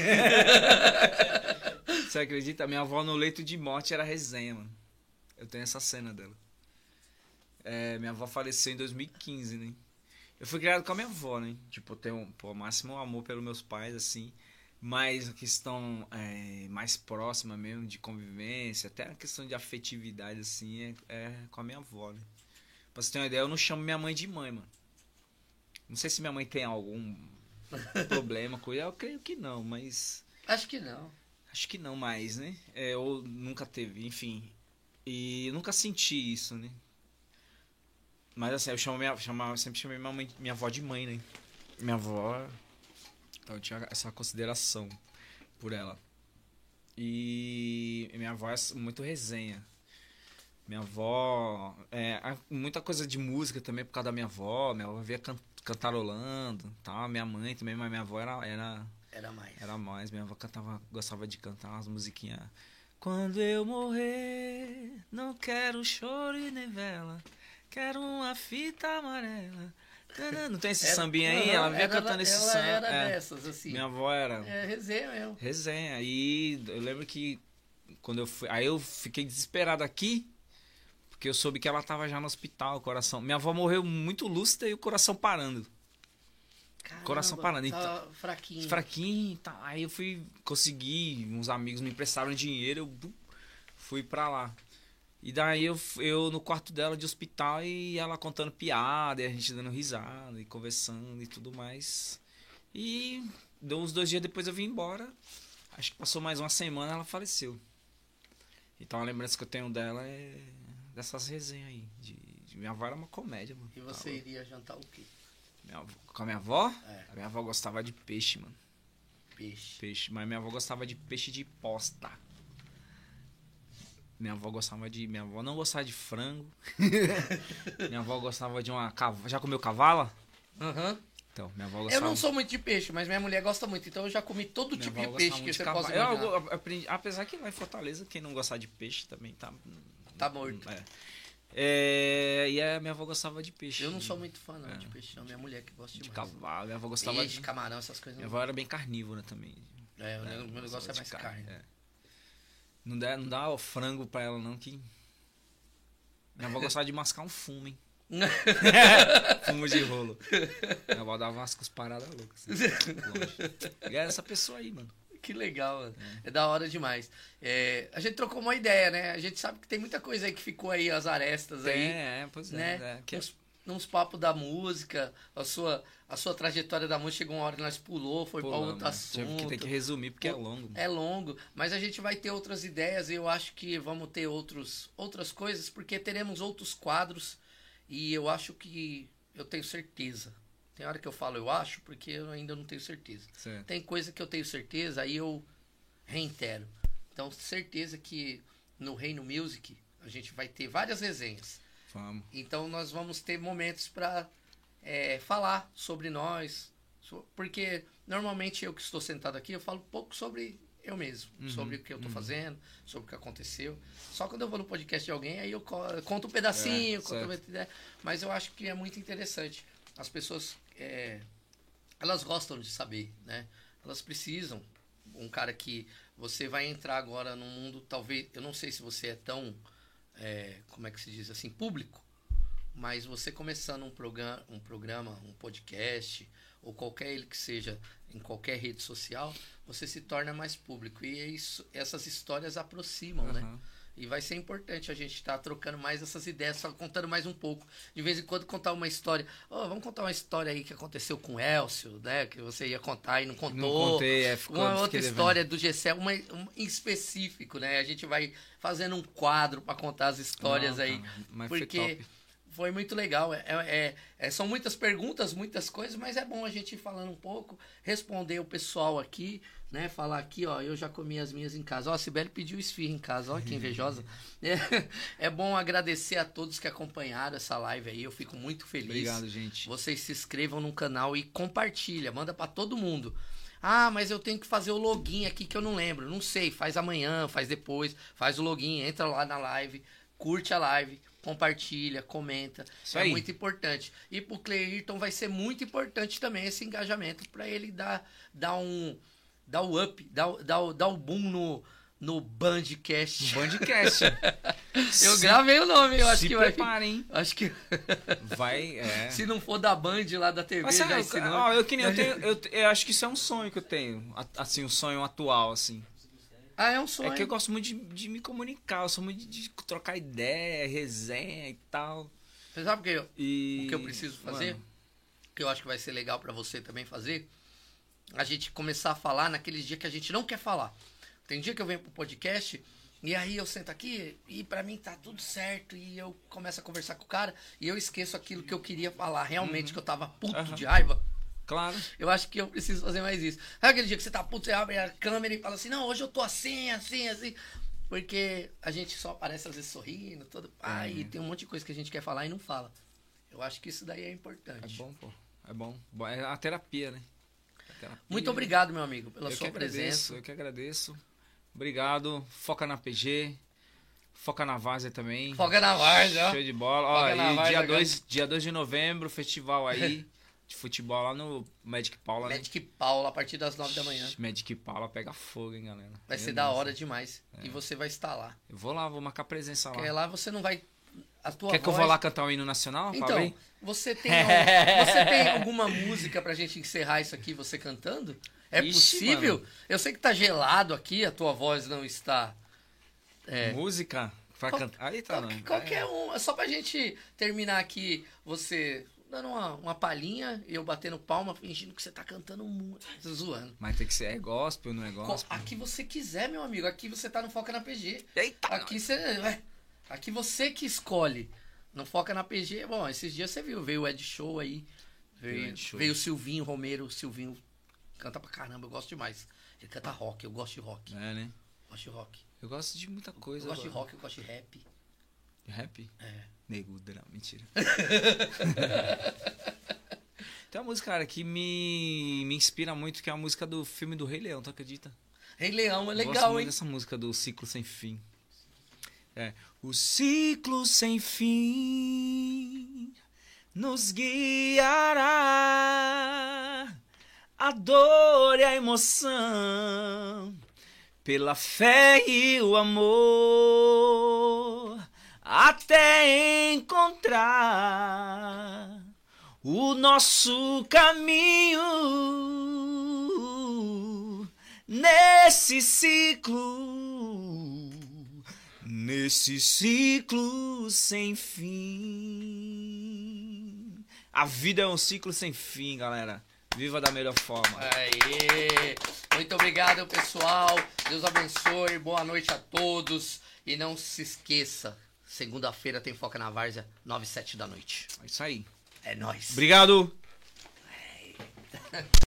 B: Você acredita? Minha avó no leito de morte era resenha, mano. Eu tenho essa cena dela. Minha avó faleceu em 2015, né? Eu fui criado com a minha avó, né? Tipo, eu tenho o máximo amor pelos meus pais, assim. Mas a questão mais próxima mesmo, de convivência, até a questão de afetividade, assim, é com a minha avó, né? Pra você ter uma ideia, eu não chamo minha mãe de mãe, mano. Não sei se minha mãe tem algum problema com ela, eu creio que não, mas...
A: Acho que não.
B: Acho que não mais, né? Ou nunca teve, enfim. E eu nunca senti isso, né? Mas assim, eu sempre chamei minha avó de mãe, né? Minha avó... Então eu tinha essa consideração por ela. E minha avó é muito resenha. Minha avó... muita coisa de música também por causa da minha avó. Minha avó via cantarolando, tá? Minha mãe também, mas minha avó
A: Era mais.
B: era mais. Minha avó gostava de cantar umas musiquinhas. Quando eu morrer, não quero choro e nem vela, quero uma fita amarela. Não tem esse sambinha aí? Ela via cantando esse samba.
A: Ela era dessas, assim.
B: Minha avó era...
A: resenha mesmo.
B: resenha. E eu lembro que quando eu fui... Aí eu fiquei desesperado aqui, porque eu soube que ela tava já no hospital, o coração... Minha avó morreu muito lúcida e o coração parando.
A: Caramba,
B: Coração parando.
A: Tava fraquinho.
B: Fraquinho e tal. Aí eu consegui, uns amigos me emprestaram dinheiro, eu fui pra lá. E daí eu no quarto dela de hospital e ela contando piada, e a gente dando risada e conversando e tudo mais. E deu uns 2 dias depois eu vim embora. Acho que passou mais uma semana, ela faleceu. Então a lembrança que eu tenho dela é dessas resenhas aí. Minha avó era uma comédia, mano.
A: E você iria jantar o quê?
B: Com a minha avó?
A: É.
B: A minha avó gostava de peixe, mano.
A: Peixe.
B: Mas minha avó gostava de peixe de posta. Minha avó não gostava de frango. Minha avó gostava de uma... Já comeu cavala?
A: Aham.
B: Então, minha avó
A: Eu
B: gostava.
A: não sou muito de peixe, mas minha mulher gosta muito. Então eu já comi todo
B: Minha
A: tipo
B: avó
A: de peixe
B: gostava
A: que
B: muito
A: você
B: de
A: possa
B: cavalo.
A: imaginar.
B: Eu aprendi, apesar que lá em Fortaleza, quem não gostar de peixe também tá...
A: Tá morto.
B: E a minha avó gostava de peixe.
A: Eu não sou muito fã não de peixe, não. Minha mulher que gosta
B: De
A: demais.
B: cavalo. Minha avó gostava
A: Peixe,
B: de...
A: camarão, essas coisas.
B: Minha
A: Não.
B: avó era bem carnívora também.
A: O meu negócio é mais carne.
B: Não dá o frango pra ela, não, que... Minha avó gostava de mascar um fumo, hein? Fumo de rolo. Minha avó dava umas cusparadas loucas. Assim, e é essa pessoa aí, mano.
A: Que legal, mano. É da hora demais. A gente trocou uma ideia, né? A gente sabe que tem muita coisa aí que ficou aí, as arestas aí.
B: Pois
A: Né?
B: Que
A: Uns papos da música, a sua trajetória da música, chegou uma hora que nós foi pra outro assunto.
B: Tem que resumir porque é longo.
A: É longo, mas a gente vai ter outras ideias e eu acho que vamos ter outras coisas, porque teremos outros quadros e eu acho que eu tenho certeza. Tem hora que eu falo eu acho, porque eu ainda não tenho certeza.
B: Certo.
A: Tem coisa que eu tenho certeza, aí eu reitero. Então, certeza que no Reino Music a gente vai ter várias resenhas.
B: Vamos.
A: Então nós vamos ter momentos para falar sobre nós, porque normalmente eu que estou sentado aqui, eu falo um pouco sobre eu mesmo, sobre o que eu estou fazendo, sobre o que aconteceu. Só quando eu vou no podcast de alguém, aí eu conto um pedacinho, mas eu acho que é muito interessante. As pessoas, elas gostam de saber, né? Elas precisam. Um cara que você vai entrar agora num mundo, talvez, eu não sei se você é tão... como é que se diz assim, público, mas você começando um programa, um podcast, ou qualquer ele que seja, em qualquer rede social, você se torna mais público, e essas histórias aproximam, né? E vai ser importante a gente estar trocando mais essas ideias, só contando mais um pouco. De vez em quando contar uma história. Vamos contar uma história aí que aconteceu com o Elcio, né? Que você ia contar e não contou.
B: Não contei,
A: uma outra história do Gessé, uma em específico, né? A gente vai fazendo um quadro para contar as histórias aí.
B: Mas
A: porque foi muito legal. São muitas perguntas, muitas coisas, mas é bom a gente ir falando um pouco, responder o pessoal aqui, né? Falar aqui, ó, eu já comi as minhas em casa. Ó, a Cibele pediu esfirra em casa, ó, que invejosa. É bom agradecer a todos que acompanharam essa live aí, eu fico muito feliz.
B: Obrigado, gente.
A: Vocês se inscrevam no canal e compartilha, manda pra todo mundo. Ah, mas eu tenho que fazer o login aqui que eu não lembro. Não sei, faz amanhã, faz depois, faz o login, entra lá na live, curte a live, compartilha, comenta.
B: Isso
A: é
B: aí.
A: muito importante. E pro Cleirton vai ser muito importante também esse engajamento para ele dar o up, dar o boom no Bandcast.
B: Bandcast.
A: Eu gravei o nome, eu acho que vai.
B: Preparem.
A: Acho que
B: Vai,
A: se não for da Band lá da TV,
B: Mas,
A: já ensinou.
B: eu acho que isso é um sonho que eu tenho. Assim, um sonho atual, assim.
A: Ah, é um sonho.
B: É que eu gosto muito de me comunicar, eu sou muito de trocar ideia, resenha e tal.
A: Você sabe o
B: E...
A: que eu preciso fazer?
B: Mano.
A: Que eu acho que vai ser legal pra você também fazer? A gente começar a falar naqueles dias que a gente não quer falar. Tem dia que eu venho pro podcast e aí eu sento aqui e pra mim tá tudo certo e eu começo a conversar com o cara e eu esqueço aquilo que eu queria falar realmente, que eu tava puto de raiva.
B: Claro.
A: Eu acho que eu preciso fazer mais isso. Sabe aquele dia que você tá puto, você abre a câmera e fala assim, não, hoje eu tô assim. Porque a gente só aparece às vezes sorrindo, e tem um monte de coisa que a gente quer falar e não fala. Eu acho que isso daí é importante.
B: É bom, pô. É bom. É a terapia, né?
A: Muito obrigado, meu amigo, pela sua presença.
B: Eu que agradeço. Obrigado. Foca na PG. Foca na Várzea também.
A: Foca na Várzea, ó.
B: Show de bola. Ó,
A: e
B: dia 2 de novembro, festival aí de futebol lá no Magic Paula, né?
A: Magic Paula, a partir das 9 da manhã.
B: Magic Paula pega fogo, hein, galera.
A: Vai ser da hora demais. E você vai estar lá.
B: Eu vou lá, vou marcar presença lá.
A: Porque lá você não vai...
B: Quer que eu vou lá cantar o hino nacional?
A: Então, você tem alguma música pra gente encerrar isso aqui, você cantando? É possível?
B: Mano.
A: Eu sei que tá gelado aqui, a tua voz não está...
B: Música? Pra cantar? Aí tá, não.
A: Qualquer um. Só pra gente terminar aqui, você dando uma palhinha e eu batendo palma, fingindo que você tá cantando muito, zoando.
B: Mas tem que ser gospel, não é gospel?
A: Aqui você quiser, meu amigo. Aqui você tá no Foca na PG.
B: Eita!
A: Aqui você que escolhe. No Foca na PG, bom, esses dias você viu, veio o Ed Show aí. Veio o Silvinho Romero. O Silvinho canta pra caramba, eu gosto demais. Ele canta rock, eu gosto de rock.
B: É, né?
A: Gosto de rock.
B: Eu gosto de muita coisa.
A: Eu gosto de rock, eu gosto de rap.
B: Rap?
A: É.
B: Nego, não, mentira. Tem uma música, cara, que me inspira muito, que é a música do filme do Rei Leão, tu acredita?
A: Rei Leão é
B: Gosto
A: legal,
B: muito
A: hein?
B: dessa música do Ciclo Sem Fim. O ciclo sem fim nos guiará, a dor e a emoção, pela fé e o amor, até encontrar o nosso caminho nesse ciclo sem fim. A vida é um ciclo sem fim, galera. Viva da melhor forma.
A: Aê! Muito obrigado, pessoal. Deus abençoe. Boa noite a todos. E não se esqueça, segunda-feira tem Foca na Várzea, 9 e 7 da noite.
B: É isso aí.
A: É nóis.
B: Obrigado.